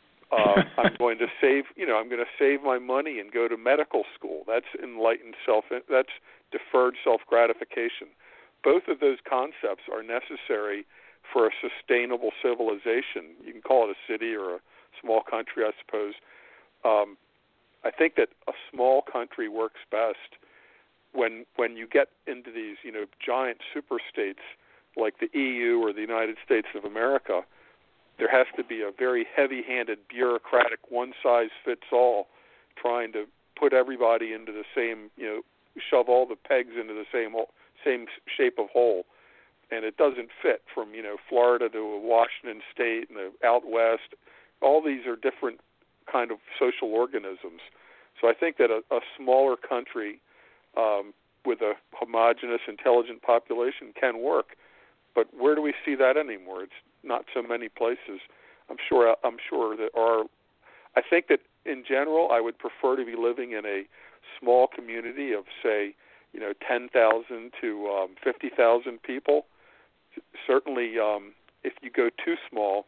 C: Uh, I'm going to save, you know, I'm going to save my money and go to medical school. That's enlightened self. That's deferred self-gratification. Both of those concepts are necessary for a sustainable civilization. You can call it a city or a small country, I suppose. Um, I think that a small country works best when when you get into these, you know, giant super states like the E U or the United States of America. There has to be a very heavy-handed, bureaucratic, one-size-fits-all, trying to put everybody into the same, you know, shove all the pegs into the same same shape of hole, and it doesn't fit. From, you know, Florida to Washington State and the out west, all these are different kind of social organisms. So I think that a, a smaller country um, with a homogeneous, intelligent population can work. But where do we see that anymore? It's not so many places. I'm sure. I'm sure that are. I think that in general, I would prefer to be living in a small community of, say, you know, ten thousand to um, fifty thousand people. Certainly, um, if you go too small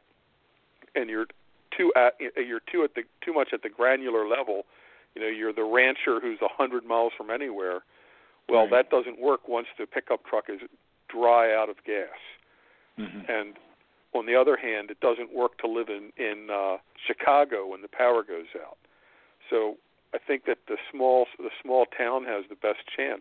C: and you're too at, you're too at the too much at the granular level, you know, you're the rancher who's a hundred miles from anywhere. Well,
B: right.
C: That doesn't work once the pickup truck is dry out of gas.
B: Mm-hmm.
C: And on the other hand, it doesn't work to live in in uh, Chicago when the power goes out. So I think that the small the small town has the best chance,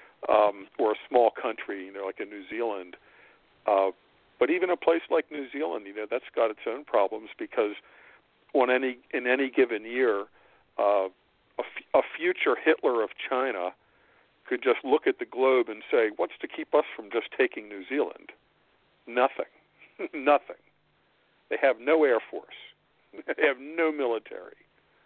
C: um, or a small country, you know, like in New Zealand. Uh, but even a place like New Zealand, you know, that's got its own problems because on any in any given year, uh, a, f- a future Hitler of China could just look at the globe and say, "What's to keep us from just taking New Zealand?" Nothing. Nothing. They have no air force. They have no military.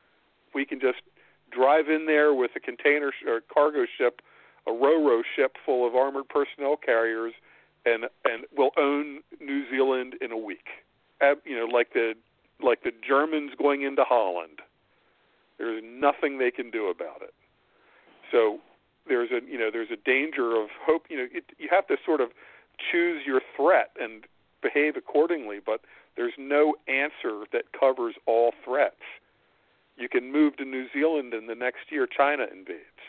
C: We can just drive in there with a container sh- or cargo ship, a ro-ro ship full of armored personnel carriers, and and we'll own New Zealand in a week. Ab, you know, like the like the Germans going into Holland. There's nothing they can do about it. So there's a you know there's a danger of hope. You know, it, you have to sort of choose your threat and behave accordingly, but there's no answer that covers all threats. You can move to New Zealand and the next year China invades.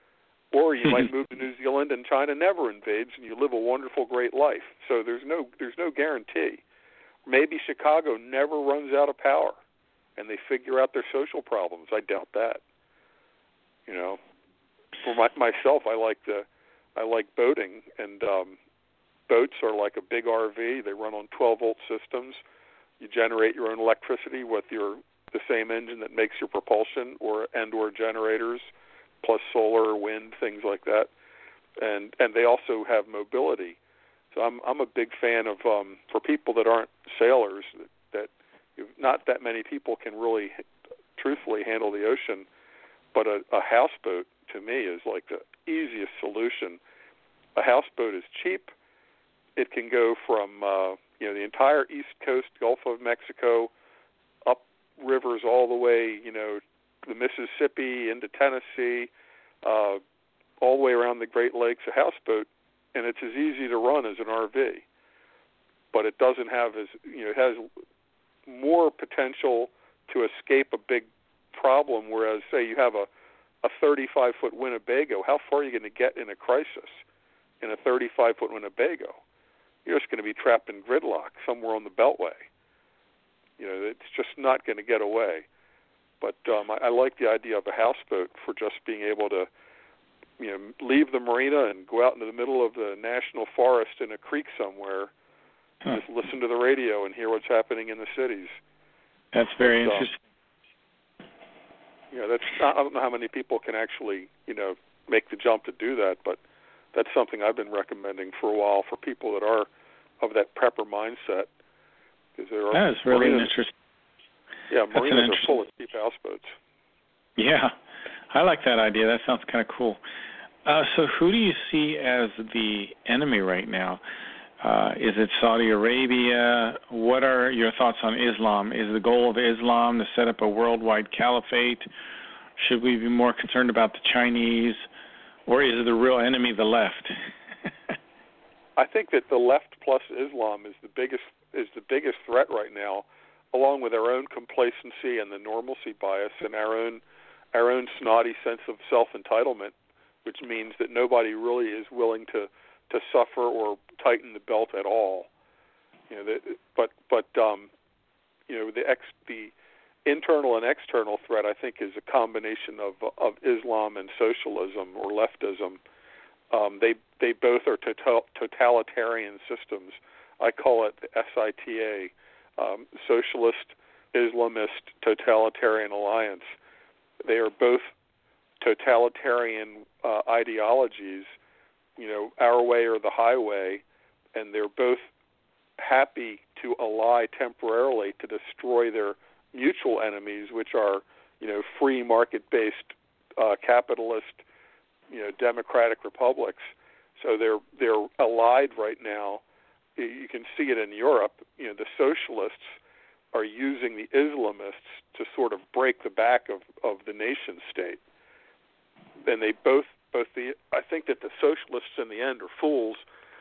C: Or you might move to New Zealand and China never invades and you live a wonderful, great life. So there's no there's no guarantee. Maybe Chicago never runs out of power and they figure out their social problems. I doubt that. You know, for my, myself, I like the I like boating, and um, boats are like a big R V. They run on twelve volt systems. You generate your own electricity with your the same engine that makes your propulsion, or and or generators, plus solar, wind, things like that. And and they also have mobility. So I'm I'm a big fan of um, for people that aren't sailors, that, that not that many people can really truthfully handle the ocean, but a, a houseboat to me is like the easiest solution. A houseboat is cheap. It can go from uh, you know the entire East Coast, Gulf of Mexico, up rivers all the way, you know, the Mississippi into Tennessee, uh, all the way around the Great Lakes. A houseboat, and it's as easy to run as an R V, but it doesn't have as you know it has more potential to escape a big problem. Whereas, say you have a a thirty-five foot Winnebago, how far are you going to get in a crisis in a thirty-five foot Winnebago? You're just going to be trapped in gridlock somewhere on the Beltway. You know, it's just not going to get away. But um, I, I like the idea of a houseboat for just being able to, you know, leave the marina and go out into the middle of the national forest in a creek somewhere,
B: huh.
C: just listen to the radio and hear what's happening in the cities.
B: That's very
C: but,
B: interesting.
C: Um, you know, that's I don't know how many people can actually, you know, make the jump to do that, but that's something I've been recommending for a while for people that are of that prepper mindset. Because there are
B: that is really
C: marinas,
B: interesting.
C: Yeah,
B: That's
C: marinas
B: interesting.
C: are full of cheap houseboats.
B: Yeah, I like that idea. That sounds kind of cool. Uh, so who do you see as the enemy right now? Uh, is it Saudi Arabia? What are your thoughts on Islam? Is the goal of Islam to set up a worldwide caliphate? Should we be more concerned about the Chinese? Or is the real enemy the left?
C: I think that the left plus Islam is the biggest is the biggest threat right now, along with our own complacency and the normalcy bias and our own our own snotty sense of self-entitlement, which means that nobody really is willing to, to suffer or tighten the belt at all. You know, the, but but um, you know the ex, the internal and external threat, I think, is a combination of of Islam and socialism or leftism. Um, they they both are total, totalitarian systems. I call it the S I T A, um, Socialist Islamist Totalitarian Alliance. They are both totalitarian uh, ideologies, you know, our way or the highway, and they're both happy to ally temporarily to destroy their mutual enemies, which are, you know, free market-based uh, capitalist, you know, democratic republics. So they're they're allied right now. You can see it in Europe. You know, the socialists are using the Islamists to sort of break the back of, of the nation state. And they both both the I think that the socialists in the end are fools,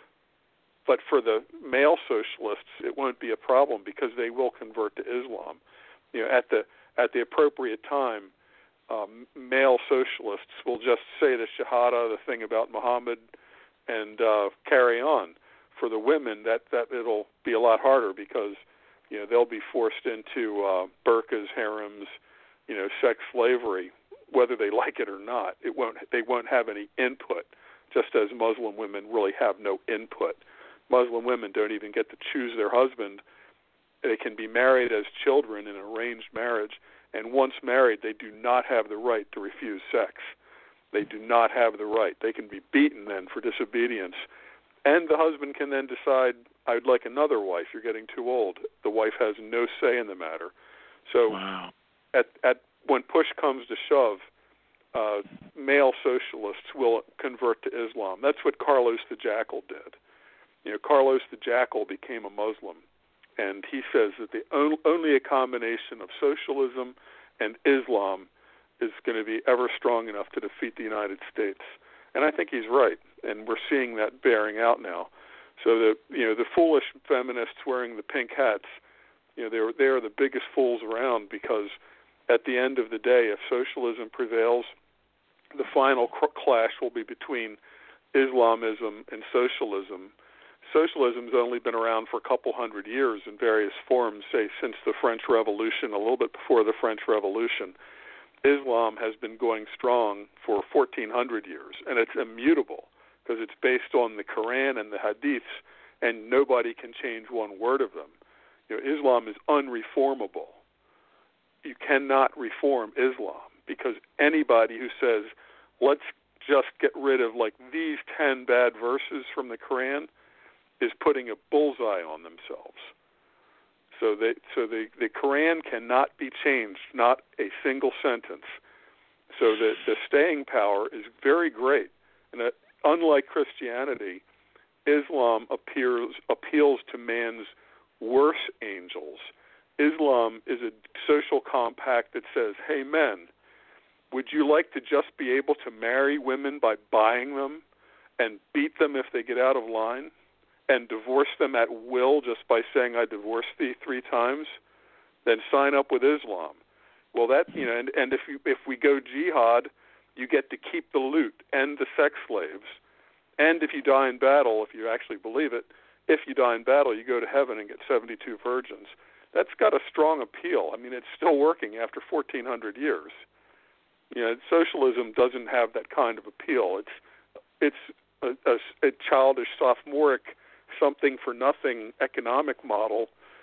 C: but for the male socialists it won't be a problem because they will convert to Islam. You know, at the at the appropriate time, um, male socialists will just say the Shahada, the thing about Muhammad, and uh, carry on. For the women, that, that it'll be a lot harder because, you know, they'll be forced into uh, burqas, harems, you know, sex slavery, whether they like it or not. It won't. They won't have any input, just as Muslim women really have no input. Muslim women don't even get to choose their husband. They can be married as children in an arranged marriage, and once married, they do not have the right to refuse sex. They do not have the right. They can be beaten then for disobedience. And the husband can then decide, I'd like another wife. You're getting too old. The wife has no say in the matter. So
B: wow.
C: at, at when push comes to shove, uh, male socialists will convert to Islam. That's what Carlos the Jackal did. You know, Carlos the Jackal became a Muslim. And he says that the on, only a combination of socialism and Islam is going to be ever strong enough to defeat the United States. And I think he's right, and we're seeing that bearing out now. So the you know the foolish feminists wearing the pink hats, you know they're they're the biggest fools around because at the end of the day, if socialism prevails, the final cr- clash will be between Islamism and socialism. Socialism's only been around for a couple hundred years in various forms, say since the French Revolution, a little bit before the French Revolution. Islam has been going strong for fourteen hundred years, and it's immutable because it's based on the Quran and the Hadiths, and nobody can change one word of them. You know, Islam is unreformable. You cannot reform Islam because anybody who says, let's just get rid of like these ten bad verses from the Quran is putting a bullseye on themselves. So, they, so the, the Quran cannot be changed, not a single sentence. So the, the staying power is very great. And uh, unlike Christianity, Islam appears, appeals to man's worse angels. Islam is a social compact that says, hey, men, would you like to just be able to marry women by buying them and beat them if they get out of line? And divorce them at will just by saying I divorced thee three times, then sign up with Islam. Well, that you know, and, and if you if we go jihad, you get to keep the loot and the sex slaves, and if you die in battle, if you actually believe it, if you die in battle, you go to heaven and get seventy-two virgins. That's got a strong appeal. I mean, it's still working after fourteen hundred years. You know, socialism doesn't have that kind of appeal. It's it's a, a, a childish, sophomoric, something-for-nothing economic model,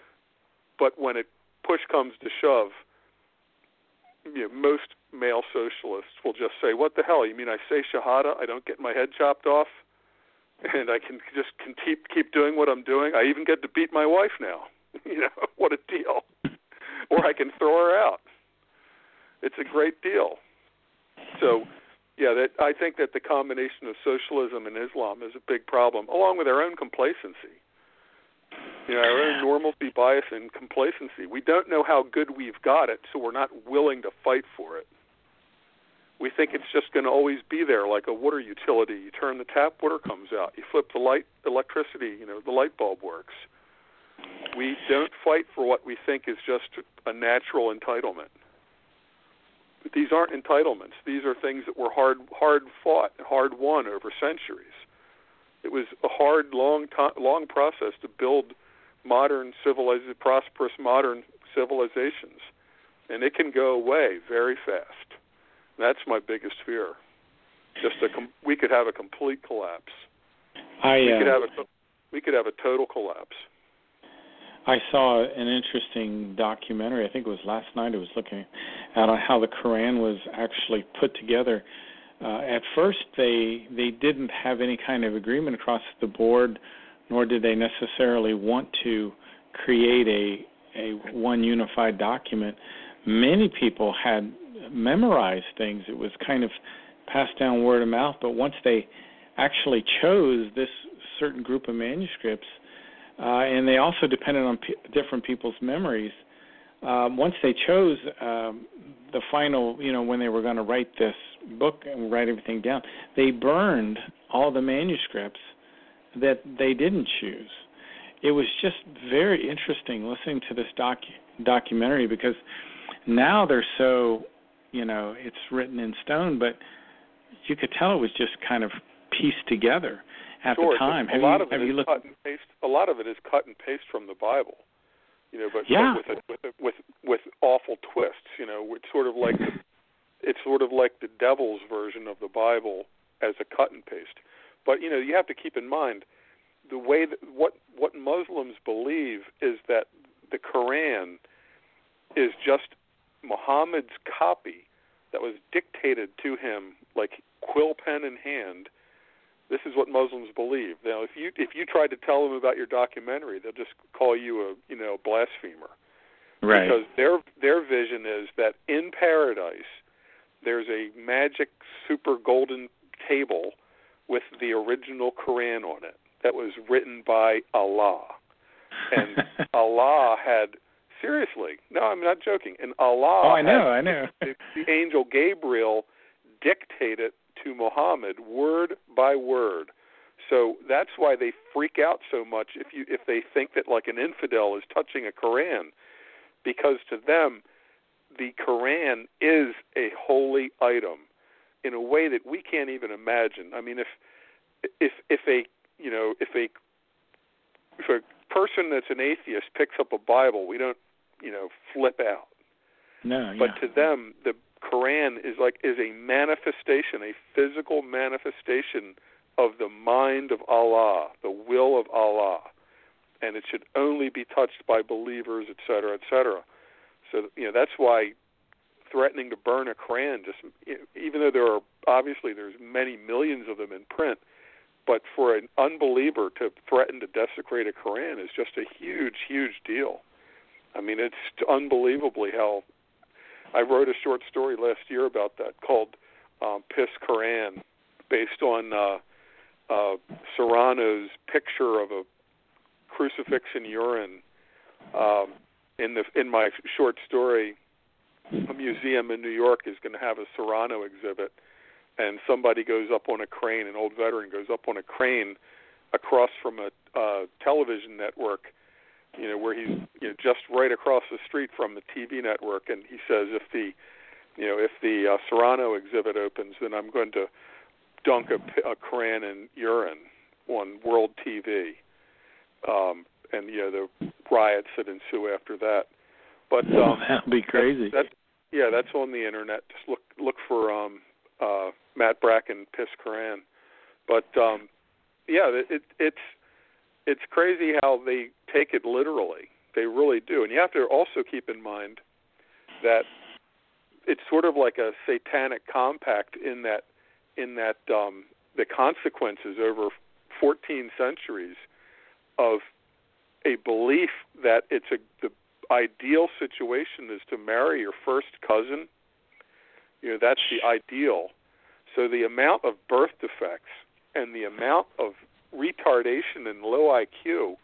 C: but when it push comes to shove, you know, most male socialists will just say, what the hell, you mean I say Shahada, I don't get my head chopped off, and I can just can keep, keep doing what I'm doing? I even get to beat my wife now. You know, what a deal. Or I can throw her out. It's a great deal. So, yeah, that, I think that the combination of socialism and Islam is a big problem, along with our own complacency. You know, our own normalcy, bias, and complacency. We don't know how good we've got it, so we're not willing to fight for it. We think it's just going to always be there, like a water utility. You turn the tap, water comes out. You flip the light, electricity, you know, the light bulb works. We don't fight for what we think is just a natural entitlement. But these aren't entitlements. These are things that were hard, hard fought, hard won over centuries. It was a hard, long, to- long process to build modern, civilized, prosperous, modern civilizations, and it can go away very fast. That's my biggest fear. Just a com- we could have a complete collapse.
B: I, uh,
C: we could have a we could have a total collapse.
B: I saw an interesting documentary. I think it was last night. I was looking at how the Quran was actually put together. Uh, at first, they they didn't have any kind of agreement across the board, nor did they necessarily want to create a a one unified document. Many people had memorized things. It was kind of passed down word of mouth, but once they actually chose this certain group of manuscripts, uh, and they also depended on p- different people's memories, um, once they chose um, the final, you know, when they were going to write this book and write everything down, they burned all the manuscripts that they didn't choose. It was just very interesting listening to this docu- documentary because now they're so, you know, it's written in stone, but you could tell it was just kind of pieced together at
C: sure,
B: the time.
C: A
B: have
C: lot
B: you,
C: of it
B: have
C: is
B: you looked?
C: cut and paste. A lot of it is cut and paste from the Bible, you know, but,
B: yeah.
C: but with, a, with a, with with awful twists. You know, it's sort of like the, it's sort of like the devil's version of the Bible as a cut and paste. But you know, you have to keep in mind the way that what what Muslims believe is that the Quran is just Muhammad's copy that was dictated to him like quill pen in hand. This is what Muslims believe. Now, if you if you try to tell them about your documentary, they'll just call you a you know blasphemer,
B: right?
C: Because their their vision is that in paradise there's a magic super golden table with the original Quran on it that was written by Allah, and Allah had seriously no, I'm not joking. And Allah,
B: oh, I know,
C: had,
B: I know.
C: the, the angel Gabriel dictated to Muhammad word by word. So that's why they freak out so much if you if they think that like an infidel is touching a Quran, because to them the Quran is a holy item in a way that we can't even imagine. I mean, if if if a you know if a if a person that's an atheist picks up a Bible, we don't you know flip out.
B: No, yeah.
C: But to them, the Quran is like is a manifestation, a physical manifestation of the mind of Allah, the will of Allah, and it should only be touched by believers, et cetera, et cetera. So you know that's why threatening to burn a Quran, just even though there are obviously there's many millions of them in print, but for an unbeliever to threaten to desecrate a Quran is just a huge, huge deal. I mean, it's unbelievably how. I wrote a short story last year about that called um, Piss Quran, based on uh, uh, Serrano's picture of a crucifix in urine. Um, in the in my short story, a museum in New York is going to have a Serrano exhibit, and somebody goes up on a crane, an old veteran goes up on a crane across from a uh, television network, you know, where he's you know, just right across the street from the T V network, and he says, if the, you know, if the uh, Serrano exhibit opens, then I'm going to dunk a, a Quran in urine on world T V, um, and you know the riots that ensue after that. But um,
B: oh, that'd be crazy.
C: That, that, yeah, that's on the internet. Just look look for um, uh, Matt Bracken Piss Quran. But um, yeah, it, it, it's. It's crazy how they take it literally. They really do. And you have to also keep in mind that it's sort of like a satanic compact in that in that um, the consequences over fourteen centuries of a belief that it's a the ideal situation is to marry your first cousin. You know, that's the ideal. So the amount of birth defects and the amount of retardation and low I Q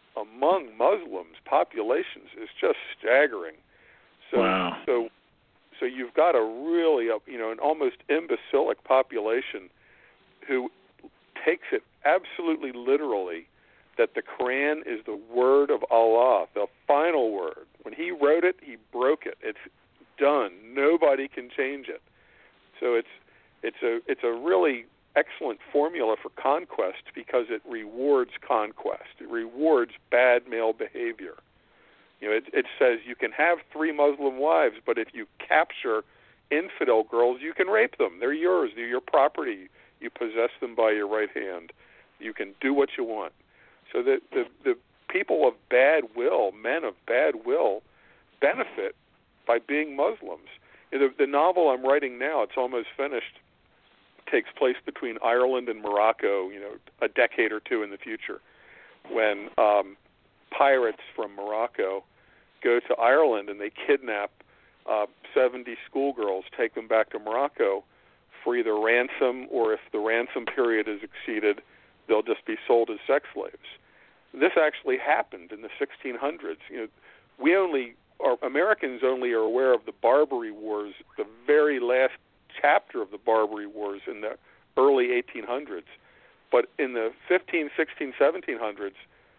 C: among Muslims populations is just staggering. So,
B: wow.
C: so, So you've got a really, you know, an almost imbecilic population who takes it absolutely literally that the Quran is the word of Allah, the final word. When he wrote it, he broke it. It's done. Nobody can change it. So it's it's a it's a really excellent formula for conquest because it rewards conquest. It rewards bad male behavior. You know, it, it says you can have three Muslim wives, but if you capture infidel girls, you can rape them. They're yours. They're your property. You possess them by your right hand. You can do what you want. So the the, the people of bad will, men of bad will, benefit by being Muslims. The, the novel I'm writing now, it's almost finished, takes place between Ireland and Morocco, you know, a decade or two in the future, when um, pirates from Morocco go to Ireland and they kidnap uh, seventy schoolgirls, take them back to Morocco for either ransom, or if the ransom period is exceeded, they'll just be sold as sex slaves. This actually happened in the sixteen hundreds. You know, we only, or Americans only are aware of the Barbary Wars, the very last chapter of the Barbary Wars in the early eighteen hundreds. But in the fifteen, sixteen, seventeen hundreds,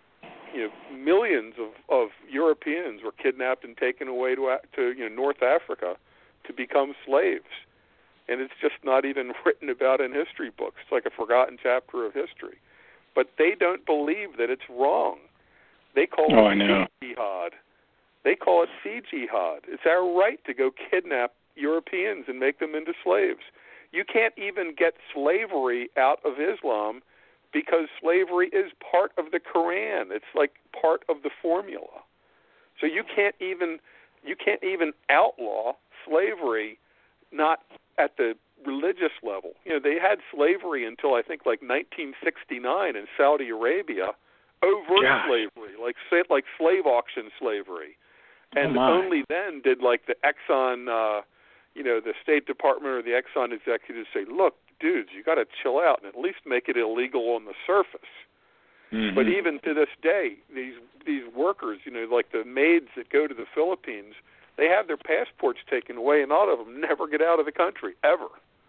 C: you know, millions of, of Europeans were kidnapped and taken away to, to you know, North Africa to become slaves. And it's just not even written about in history books. It's like a forgotten chapter of history. But they don't believe that it's wrong. They call
B: oh,
C: it sea jihad. They call it sea jihad. It's our right to go kidnap Europeans and make them into slaves. You can't even get slavery out of Islam because slavery is part of the Quran. It's like part of the formula. So you can't even you can't even outlaw slavery, not at the religious level. You know, they had slavery until I think like nineteen sixty-nine in Saudi Arabia, overt
B: Gosh.
C: slavery, like like slave auction slavery. And
B: oh
C: only then did like the Exxon, uh, you know, the State Department or the Exxon executives say, look, dudes, you got to chill out and at least make it illegal on the surface.
B: Mm-hmm.
C: But even to this day, these these workers, you know, like the maids that go to the Philippines, they have their passports taken away, and a lot of them never get out of the country ever.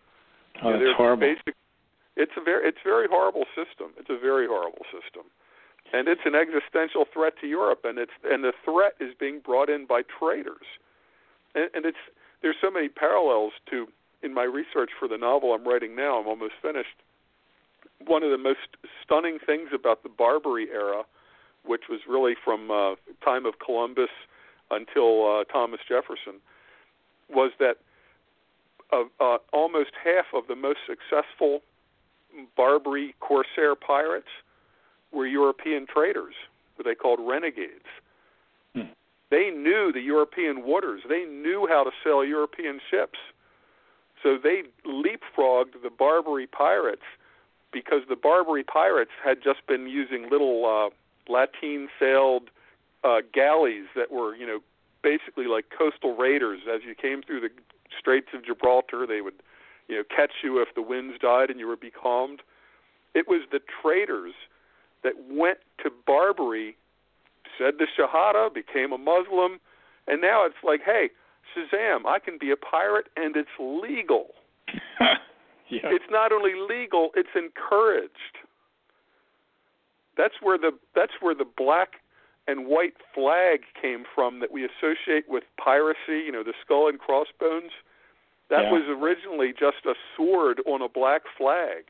B: Oh,
C: you know,
B: that's horrible.
C: Basic, it's a very it's a very horrible system. It's a very horrible system, and it's an existential threat to Europe, and it's and the threat is being brought in by traitors, and, and it's there's so many parallels to. In my research for the novel I'm writing now, I'm almost finished. One of the most stunning things about the Barbary era, which was really from uh, time of Columbus until uh, Thomas Jefferson, was that uh, uh, almost half of the most successful Barbary corsair pirates were European traders, who they called renegades. Hmm. They knew the European waters. They knew how to sail European ships. So they leapfrogged the Barbary pirates because the Barbary pirates had just been using little uh, lateen-sailed uh, galleys that were, you know, basically like coastal raiders. As you came through the Straits of Gibraltar, they would, you know, catch you if the winds died and you were becalmed. It was the traders that went to Barbary, said the Shahada, became a Muslim, and now it's like, hey, Shazam, I can be a pirate, and it's legal.
B: yeah.
C: It's not only legal, it's encouraged. That's where the that's where the black and white flag came from that we associate with piracy, you know, the skull and crossbones. That
B: yeah.
C: was originally just a sword on a black flag.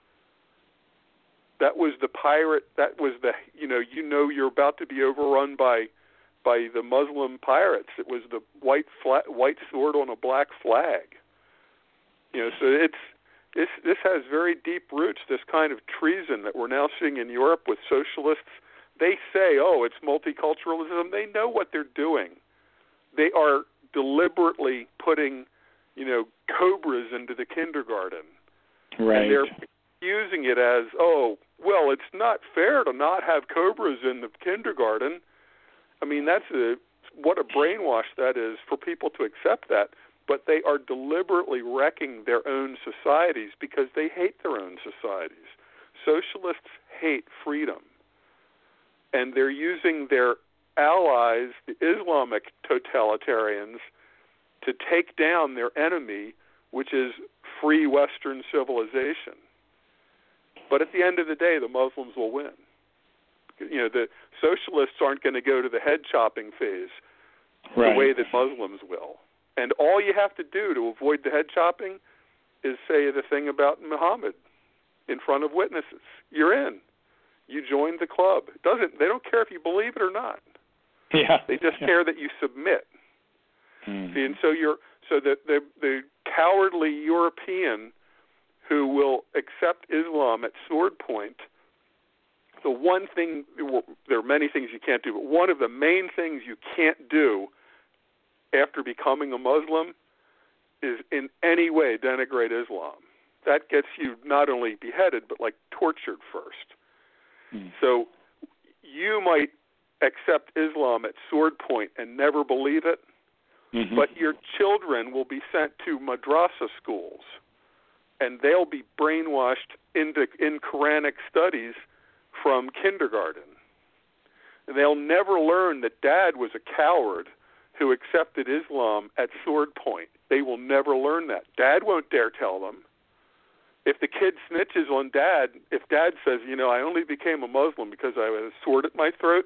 C: That was the pirate, that was the, you know, you know you're about to be overrun by by the Muslim pirates. It was the white flag, white sword on a black flag. You know, so it's this this has very deep roots, this kind of treason that we're now seeing in Europe with socialists. They say, oh, it's multiculturalism. They know what they're doing. They are deliberately putting, you know, cobras into the kindergarten.
B: Right.
C: And they're using it as, oh, well, it's not fair to not have cobras in the kindergarten. I mean, that's a, what a brainwash that is for people to accept that. But they are deliberately wrecking their own societies because they hate their own societies. Socialists hate freedom. And they're using their allies, the Islamic totalitarians, to take down their enemy, which is free Western civilization. But at the end of the day, the Muslims will win. You know, the socialists aren't going to go to the head chopping phase
B: right.
C: the way that Muslims will. And all you have to do to avoid the head chopping is say the thing about Muhammad in front of witnesses. You're in. You joined the club. It doesn't. They don't care if you believe it or not.
B: Yeah.
C: They just
B: yeah.
C: care that you submit.
B: Mm.
C: See, and so you're so that the the cowardly European who will accept Islam at sword point. The one thing, there are many things you can't do, but one of the main things you can't do after becoming a Muslim is in any way denigrate Islam. That gets you not only beheaded, but like tortured first. Mm. So you might accept Islam at sword point and never believe it, mm-hmm. but your children will be sent to madrasa schools, and they'll be brainwashed into in Quranic studies from kindergarten. And they'll never learn that Dad was a coward who accepted Islam at sword point. They will never learn that. Dad won't dare tell them. If the kid snitches on Dad, if Dad says, you know, I only became a Muslim because I had a sword at my throat,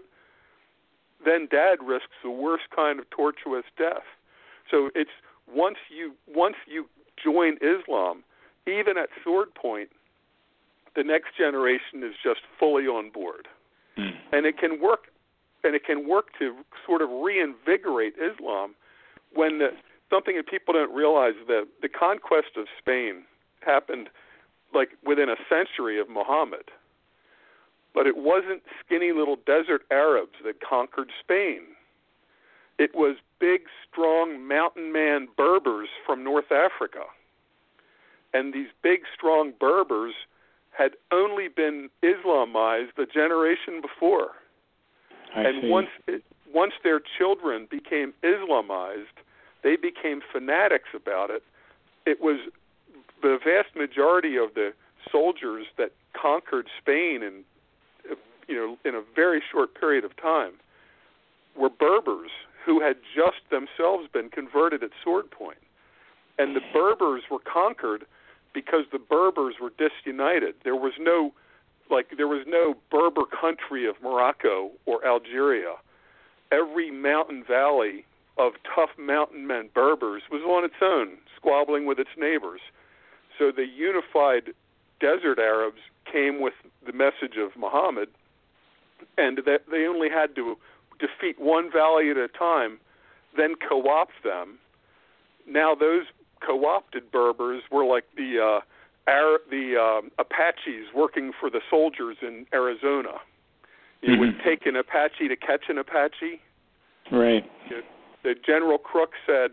C: then Dad risks the worst kind of tortuous death. So it's once you once you join Islam, even at sword point, the next generation is just fully on board. Mm. And it can work and it can work to sort of reinvigorate Islam when the, something that people don't realize, the the conquest of Spain happened like within a century of Muhammad. But it wasn't skinny little desert Arabs that conquered Spain. It was big, strong mountain man Berbers from North Africa. And these big, strong Berbers had only been Islamized the generation before.
B: I
C: and
B: see.
C: once it, once their children became Islamized, they became fanatics about it. It was the vast majority of the soldiers that conquered Spain in, you know, in a very short period of time were Berbers who had just themselves been converted at sword point. And the Berbers were conquered because the Berbers were disunited. There was no, like, there was no Berber country of Morocco or Algeria. Every mountain valley of tough mountain men Berbers was on its own, squabbling with its neighbors. So the unified desert Arabs came with the message of Muhammad, and that they only had to defeat one valley at a time, then co-opt them. Now those co-opted Berbers were like the uh, Ar- the uh, Apaches working for the soldiers in Arizona. It mm-hmm. would take an Apache to catch an Apache.
B: Right.
C: The General Crook said,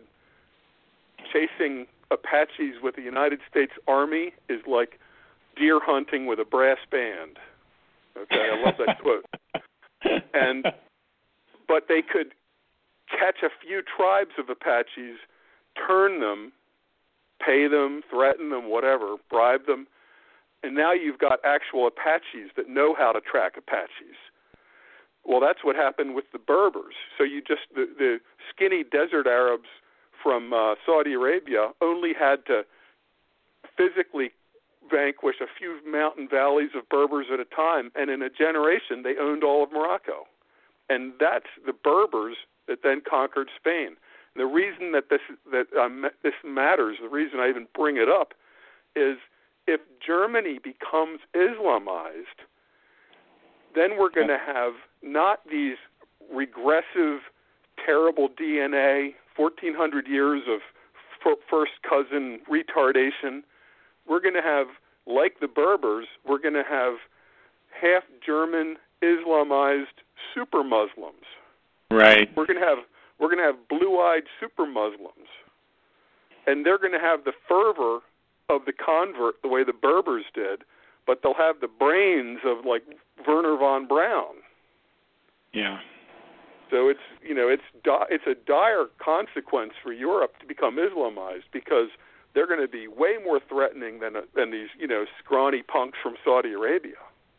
C: chasing Apaches with the United States Army is like deer hunting with a brass band. Okay, I love that quote. And but they could catch a few tribes of Apaches, turn them, pay them, threaten them, whatever, bribe them, and now you've got actual Apaches that know how to track Apaches. Well, that's what happened with the Berbers. So you just the, the skinny desert Arabs from uh, Saudi Arabia only had to physically vanquish a few mountain valleys of Berbers at a time, and in a generation they owned all of Morocco. And that's the Berbers that then conquered Spain. And the reason that this that um, this matters, the reason I even bring it up, is if Germany becomes Islamized, then we're going to have not these regressive, terrible D N A, fourteen hundred years of f- first cousin retardation. We're going to have, like the Berbers, we're going to have half German Islamized super Muslims.
B: Right.
C: We're going to have we're going to have blue-eyed super Muslims, and they're going to have the fervor of the convert the way the Berbers did, but they'll have the brains of like Wernher von Braun.
B: Yeah.
C: So it's you know it's di- it's a dire consequence for Europe to become Islamized because they're going to be way more threatening than than these you know scrawny punks from Saudi Arabia.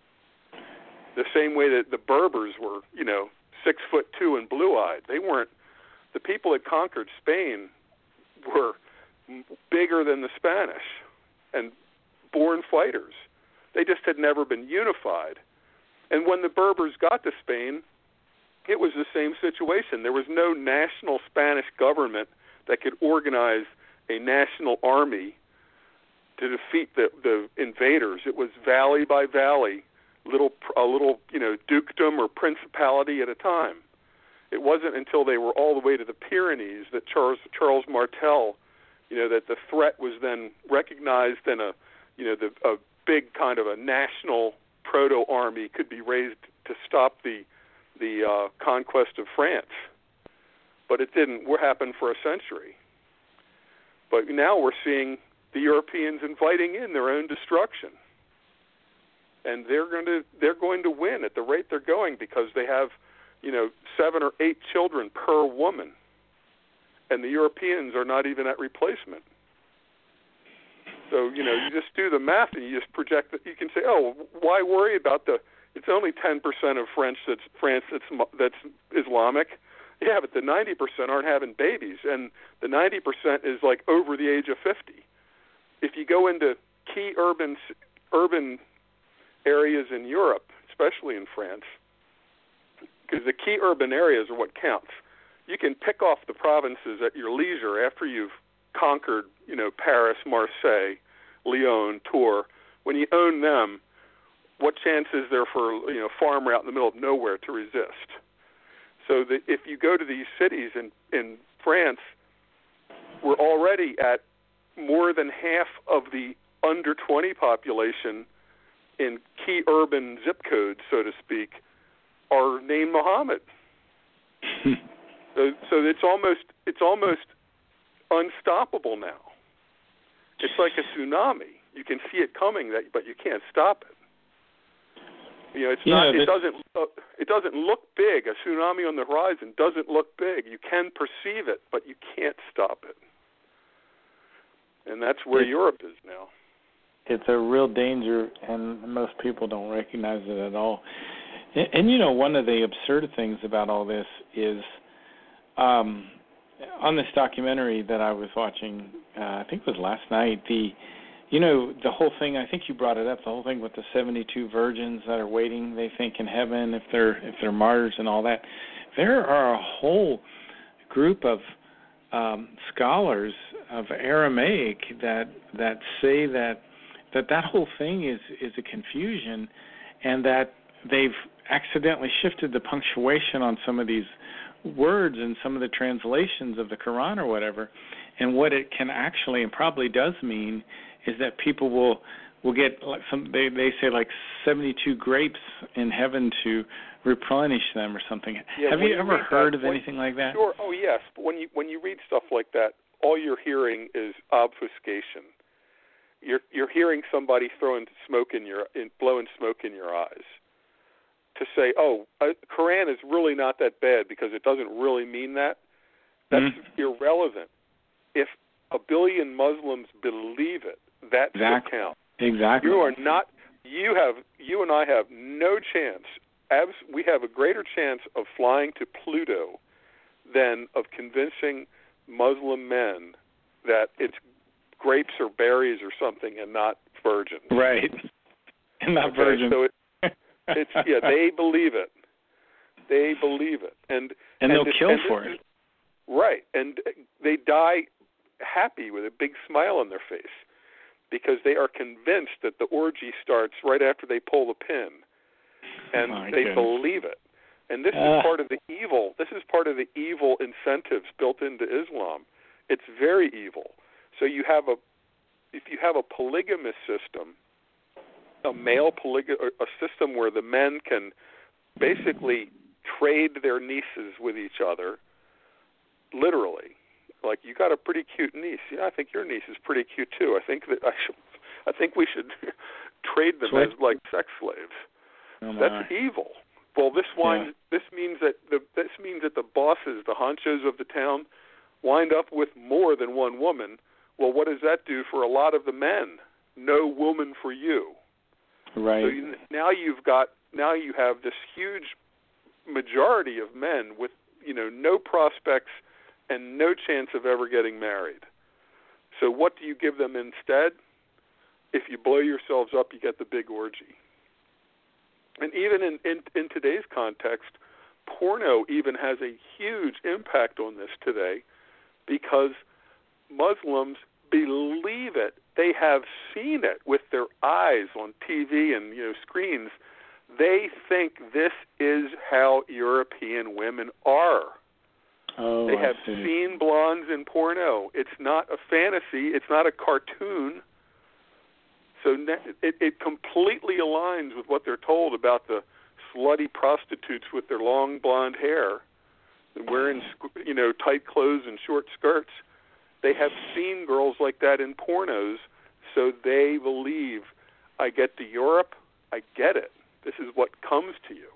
C: The same way that the Berbers were, you know, six foot two and blue-eyed. They weren't. The people that conquered Spain were bigger than the Spanish and born fighters. They just had never been unified. And when the Berbers got to Spain, it was the same situation. There was no national Spanish government that could organize a national army to defeat the, the invaders. It was valley by valley, little a little you know dukedom or principality at a time. It wasn't until they were all the way to the Pyrenees that Charles Charles Martel, you know, that the threat was then recognized, and a you know the a big kind of a national proto army could be raised to stop the the uh, conquest of France. But it didn't happen for a century. But now we're seeing the Europeans inviting in their own destruction, and they're going to they're going to win at the rate they're going, because they have, you know, seven or eight children per woman, and the Europeans are not even at replacement. So, you know, you just do the math and you just project that. You can say, oh, why worry about the? It's only ten percent of French that's France that's that's Islamic. Yeah, but the ninety percent aren't having babies, and the ninety percent is like over the age of fifty. If you go into key urban urban areas in Europe, especially in France, because the key urban areas are what counts. You can pick off the provinces at your leisure after you've conquered, you know, Paris, Marseille, Lyon, Tours. When you own them, what chance is there for, you know, a farmer out in the middle of nowhere to resist? So that if you go to these cities in, in France, we're already at more than half of the under twenty population in key urban zip codes, so to speak, are named Muhammad. so, so it's almost it's almost unstoppable now. It's like a tsunami. You can see it coming, but you can't stop it. You know, it's
B: yeah,
C: not. It doesn't. Uh, it doesn't look big. A tsunami on the horizon doesn't look big. You can perceive it, but you can't stop it. And that's where
B: it's,
C: Europe is now.
B: It's a real danger, and most people don't recognize it at all. And, and you know, one of the absurd things about all this is, um, on this documentary that I was watching, uh, I think it was last night, the, you know, the whole thing, I think you brought it up, the whole thing with the seventy-two virgins that are waiting, they think, in heaven if they're if they're martyrs and all that. There are a whole group of um, scholars of Aramaic that that say that that that whole thing is is a confusion, and that they've accidentally shifted the punctuation on some of these words and some of the translations of the Quran or whatever, and what it can actually and probably does mean is that people will will get like some they they say like seventy-two grapes in heaven to replenish them or something.
C: Yeah,
B: Have you, you ever heard
C: that,
B: of
C: when,
B: anything like that?
C: Sure. Oh yes, but when you when you read stuff like that, all you're hearing is obfuscation. You're you're hearing somebody throwing smoke in your in, blowing smoke in your eyes to say, oh, uh, Quran is really not that bad because it doesn't really mean that. That's mm-hmm. irrelevant. If a billion Muslims believe it, that's
B: exactly.
C: what counts.
B: Exactly.
C: You are not. You have. You and I have no chance. Abs, we have a greater chance of flying to Pluto than of convincing Muslim men that it's grapes or berries or something and not virgins.
B: Right. And not
C: okay,
B: virgins.
C: So it, it's yeah. They believe it. They believe it, and
B: and, and they'll
C: this,
B: kill
C: and
B: for
C: is,
B: it.
C: Right, and they die happy with a big smile on their face because they are convinced that the orgy starts right after they pull the pin, and
B: oh,
C: they
B: goodness.
C: believe it. And this
B: uh.
C: is part of the evil. This is part of the evil incentives built into Islam. It's very evil. So you have a, if you have a polygamous system, a male polyg- a system where the men can basically trade their nieces with each other, literally. Like, you got a pretty cute niece. Yeah, I think your niece is pretty cute too. I think that I should. I think we should trade them
B: Sweet.
C: as like sex slaves.
B: Oh,
C: That's evil. Well, this winds,
B: yeah.
C: this means that the this means that the bosses, the honchos of the town, wind up with more than one woman. Well, what does that do for a lot of the men? No woman for you.
B: Right.
C: So you, now you've got now you have this huge majority of men with, you know, no prospects and no chance of ever getting married. So what do you give them instead? If you blow yourselves up, you get the big orgy. And even in, in, in today's context, porno even has a huge impact on this today because Muslims believe it. They have seen it with their eyes on T V and you know screens. They think this is how European women are.
B: Oh,
C: they have
B: I see.
C: seen blondes in porno. It's not a fantasy. It's not a cartoon. So it, it completely aligns with what they're told about the slutty prostitutes with their long blonde hair and wearing you know tight clothes and short skirts. They have seen girls like that in pornos, so they believe, I get to Europe, I get it. This is what comes to you.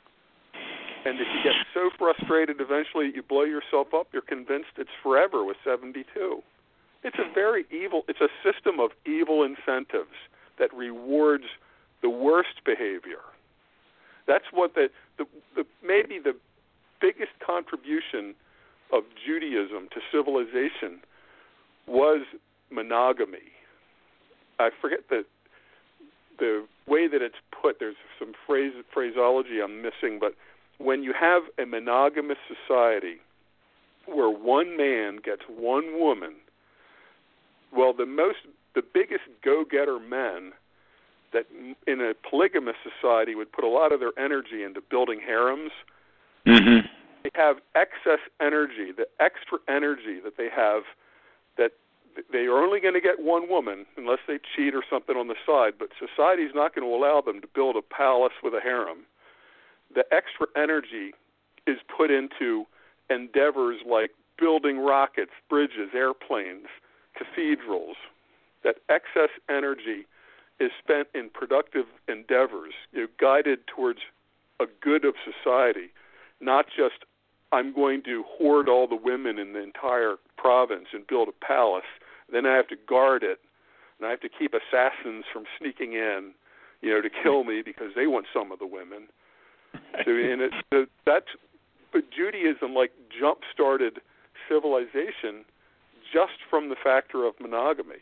C: And if you get so frustrated eventually you blow yourself up, you're convinced it's forever with seventy-two. It's a very evil, it's a system of evil incentives that rewards the worst behavior. That's what the, the, the maybe the biggest contribution of Judaism to civilization was monogamy. I forget the the way that it's put. There's some phrase phraseology I'm missing, but when you have a monogamous society where one man gets one woman, well, the most the biggest go-getter men that in a polygamous society would put a lot of their energy into building harems.
B: Mm-hmm.
C: They have excess energy, the extra energy that they have, that they are only going to get one woman unless they cheat or something on the side, but society's not going to allow them to build a palace with a harem. The extra energy is put into endeavors like building rockets, bridges, airplanes, cathedrals. That excess energy is spent in productive endeavors, you know, guided towards a good of society, not just I'm going to hoard all the women in the entire province and build a palace. Then I have to guard it, and I have to keep assassins from sneaking in, you know, to kill me because they want some of the women. So, and it, the, that's, but Judaism like jump-started civilization just from the factor of monogamy.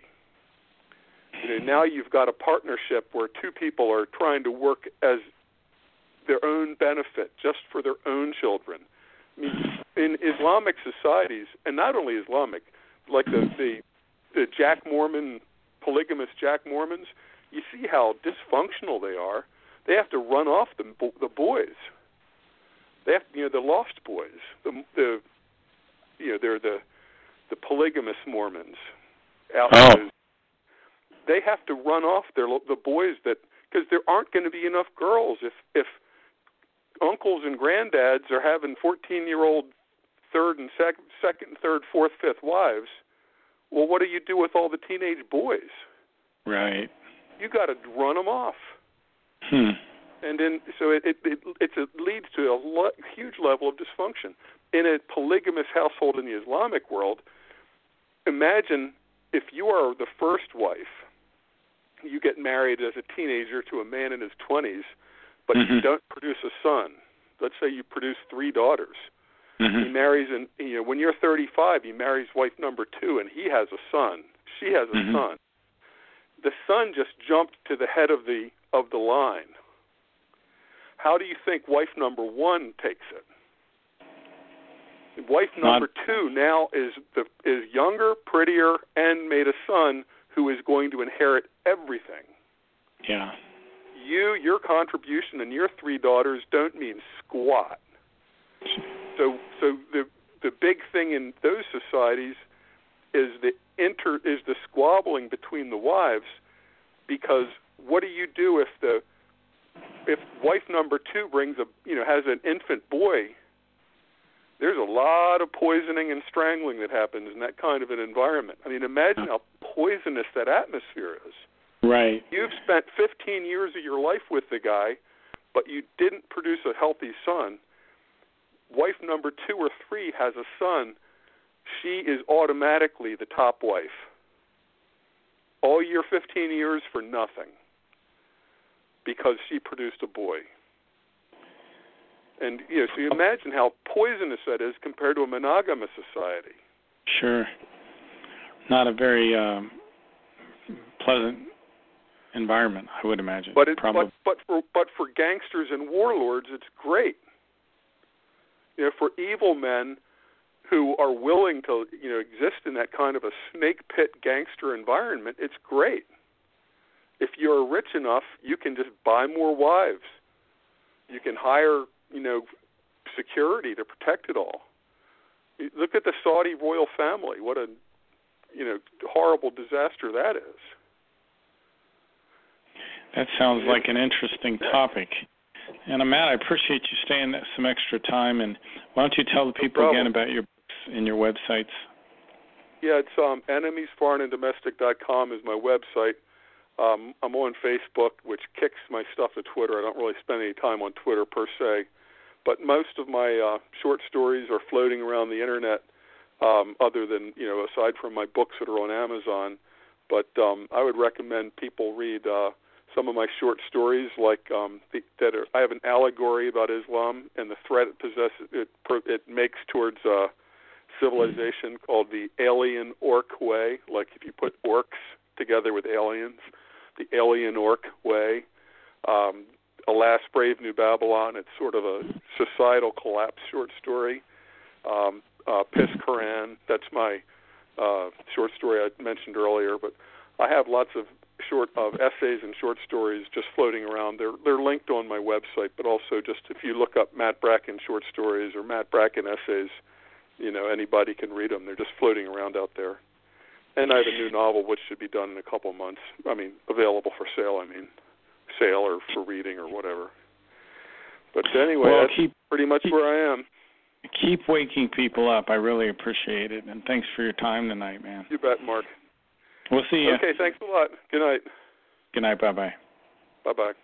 C: You know, now you've got a partnership where two people are trying to work as their own benefit, just for their own children. I mean, in Islamic societies, and not only Islamic, like the, the the Jack Mormon, polygamous Jack Mormons, you see how dysfunctional they are. They have to run off the the boys. They have, you know, the lost boys. The the you know they're the the polygamous Mormons. Out
B: oh.
C: those, they have to run off their the boys that because there aren't going to be enough girls if if uncles and granddads are having fourteen-year-old third and second, second, third, fourth, fifth wives. Well, what do you do with all the teenage boys?
B: Right.
C: You got to run them off.
B: Hmm.
C: And then, so it it, it, it's, it leads to a lo- huge level of dysfunction. In a polygamous household in the Islamic world, imagine if you are the first wife, you get married as a teenager to a man in his twenties, but
B: mm-hmm.
C: you don't produce a son. Let's say you produce three daughters.
B: Mm-hmm.
C: He marries, and you know, when you're thirty-five, he marries wife number two, and he has a son. She has a
B: mm-hmm. son.
C: The son just jumped to the head of the of the line. How do you think wife number one takes it? Wife number
B: Not...
C: two now is the is younger, prettier, and made a son who is going to inherit everything.
B: Yeah.
C: You, your contribution, and your three daughters don't mean squat. So, so the the big thing in those societies is the inter is the squabbling between the wives, because what do you do if the if wife number two brings a you know has an infant boy? There's a lot of poisoning and strangling that happens in that kind of an environment. I mean, imagine how poisonous that atmosphere is.
B: Right.
C: You've spent fifteen years of your life with the guy, but you didn't produce a healthy son. Wife number two or three has a son. She is automatically the top wife. All your fifteen years for nothing because she produced a boy. And you know, so you imagine how poisonous that is compared to a monogamous society.
B: Sure. not a very um, pleasant environment, I would imagine.
C: But, it,
B: Probably.
C: but but for but for gangsters and warlords, it's great. You know, for evil men who are willing to, you know, exist in that kind of a snake pit gangster environment, it's great. If you're rich enough, you can just buy more wives. You can hire, you know, security to protect it all. Look at the Saudi royal family. What a, you know, horrible disaster that is.
B: That sounds like an interesting topic. And uh, Matt, I appreciate you staying some extra time. And why don't you tell the people
C: no
B: again about your books and your websites?
C: Yeah, it's um, enemies foreign and domestic dot com is my website. Um, I'm on Facebook, which kicks my stuff to Twitter. I don't really spend any time on Twitter per se. But most of my uh, short stories are floating around the Internet, um, other than, you know, aside from my books that are on Amazon. But um, I would recommend people read uh, some of my short stories, like um, the, that are, I have an allegory about Islam and the threat it possesses, it, it makes towards uh, civilization, called the Alien Orc Way. Like if you put orcs together with aliens, the Alien Orc Way. Um, Alas, Brave New Babylon. It's sort of a societal collapse short story. Um, uh, Piss Quran. That's my uh, short story I mentioned earlier. But I have lots of short of essays and short stories just floating around. They're they're linked on my website, but also just if you look up Matt Bracken short stories or Matt Bracken essays, you know, anybody can read them. They're just floating around out there. And I have a new novel which should be done in a couple of months. I mean, available for sale, I mean. sale or for reading or whatever. But anyway,
B: well,
C: that's
B: keep,
C: pretty much
B: keep,
C: where I am.
B: Keep waking people up. I really appreciate it. And thanks for your time tonight, man.
C: You bet, Mark.
B: We'll see you.
C: Okay, thanks a lot. Good night.
B: Good night. Bye-bye.
C: Bye-bye.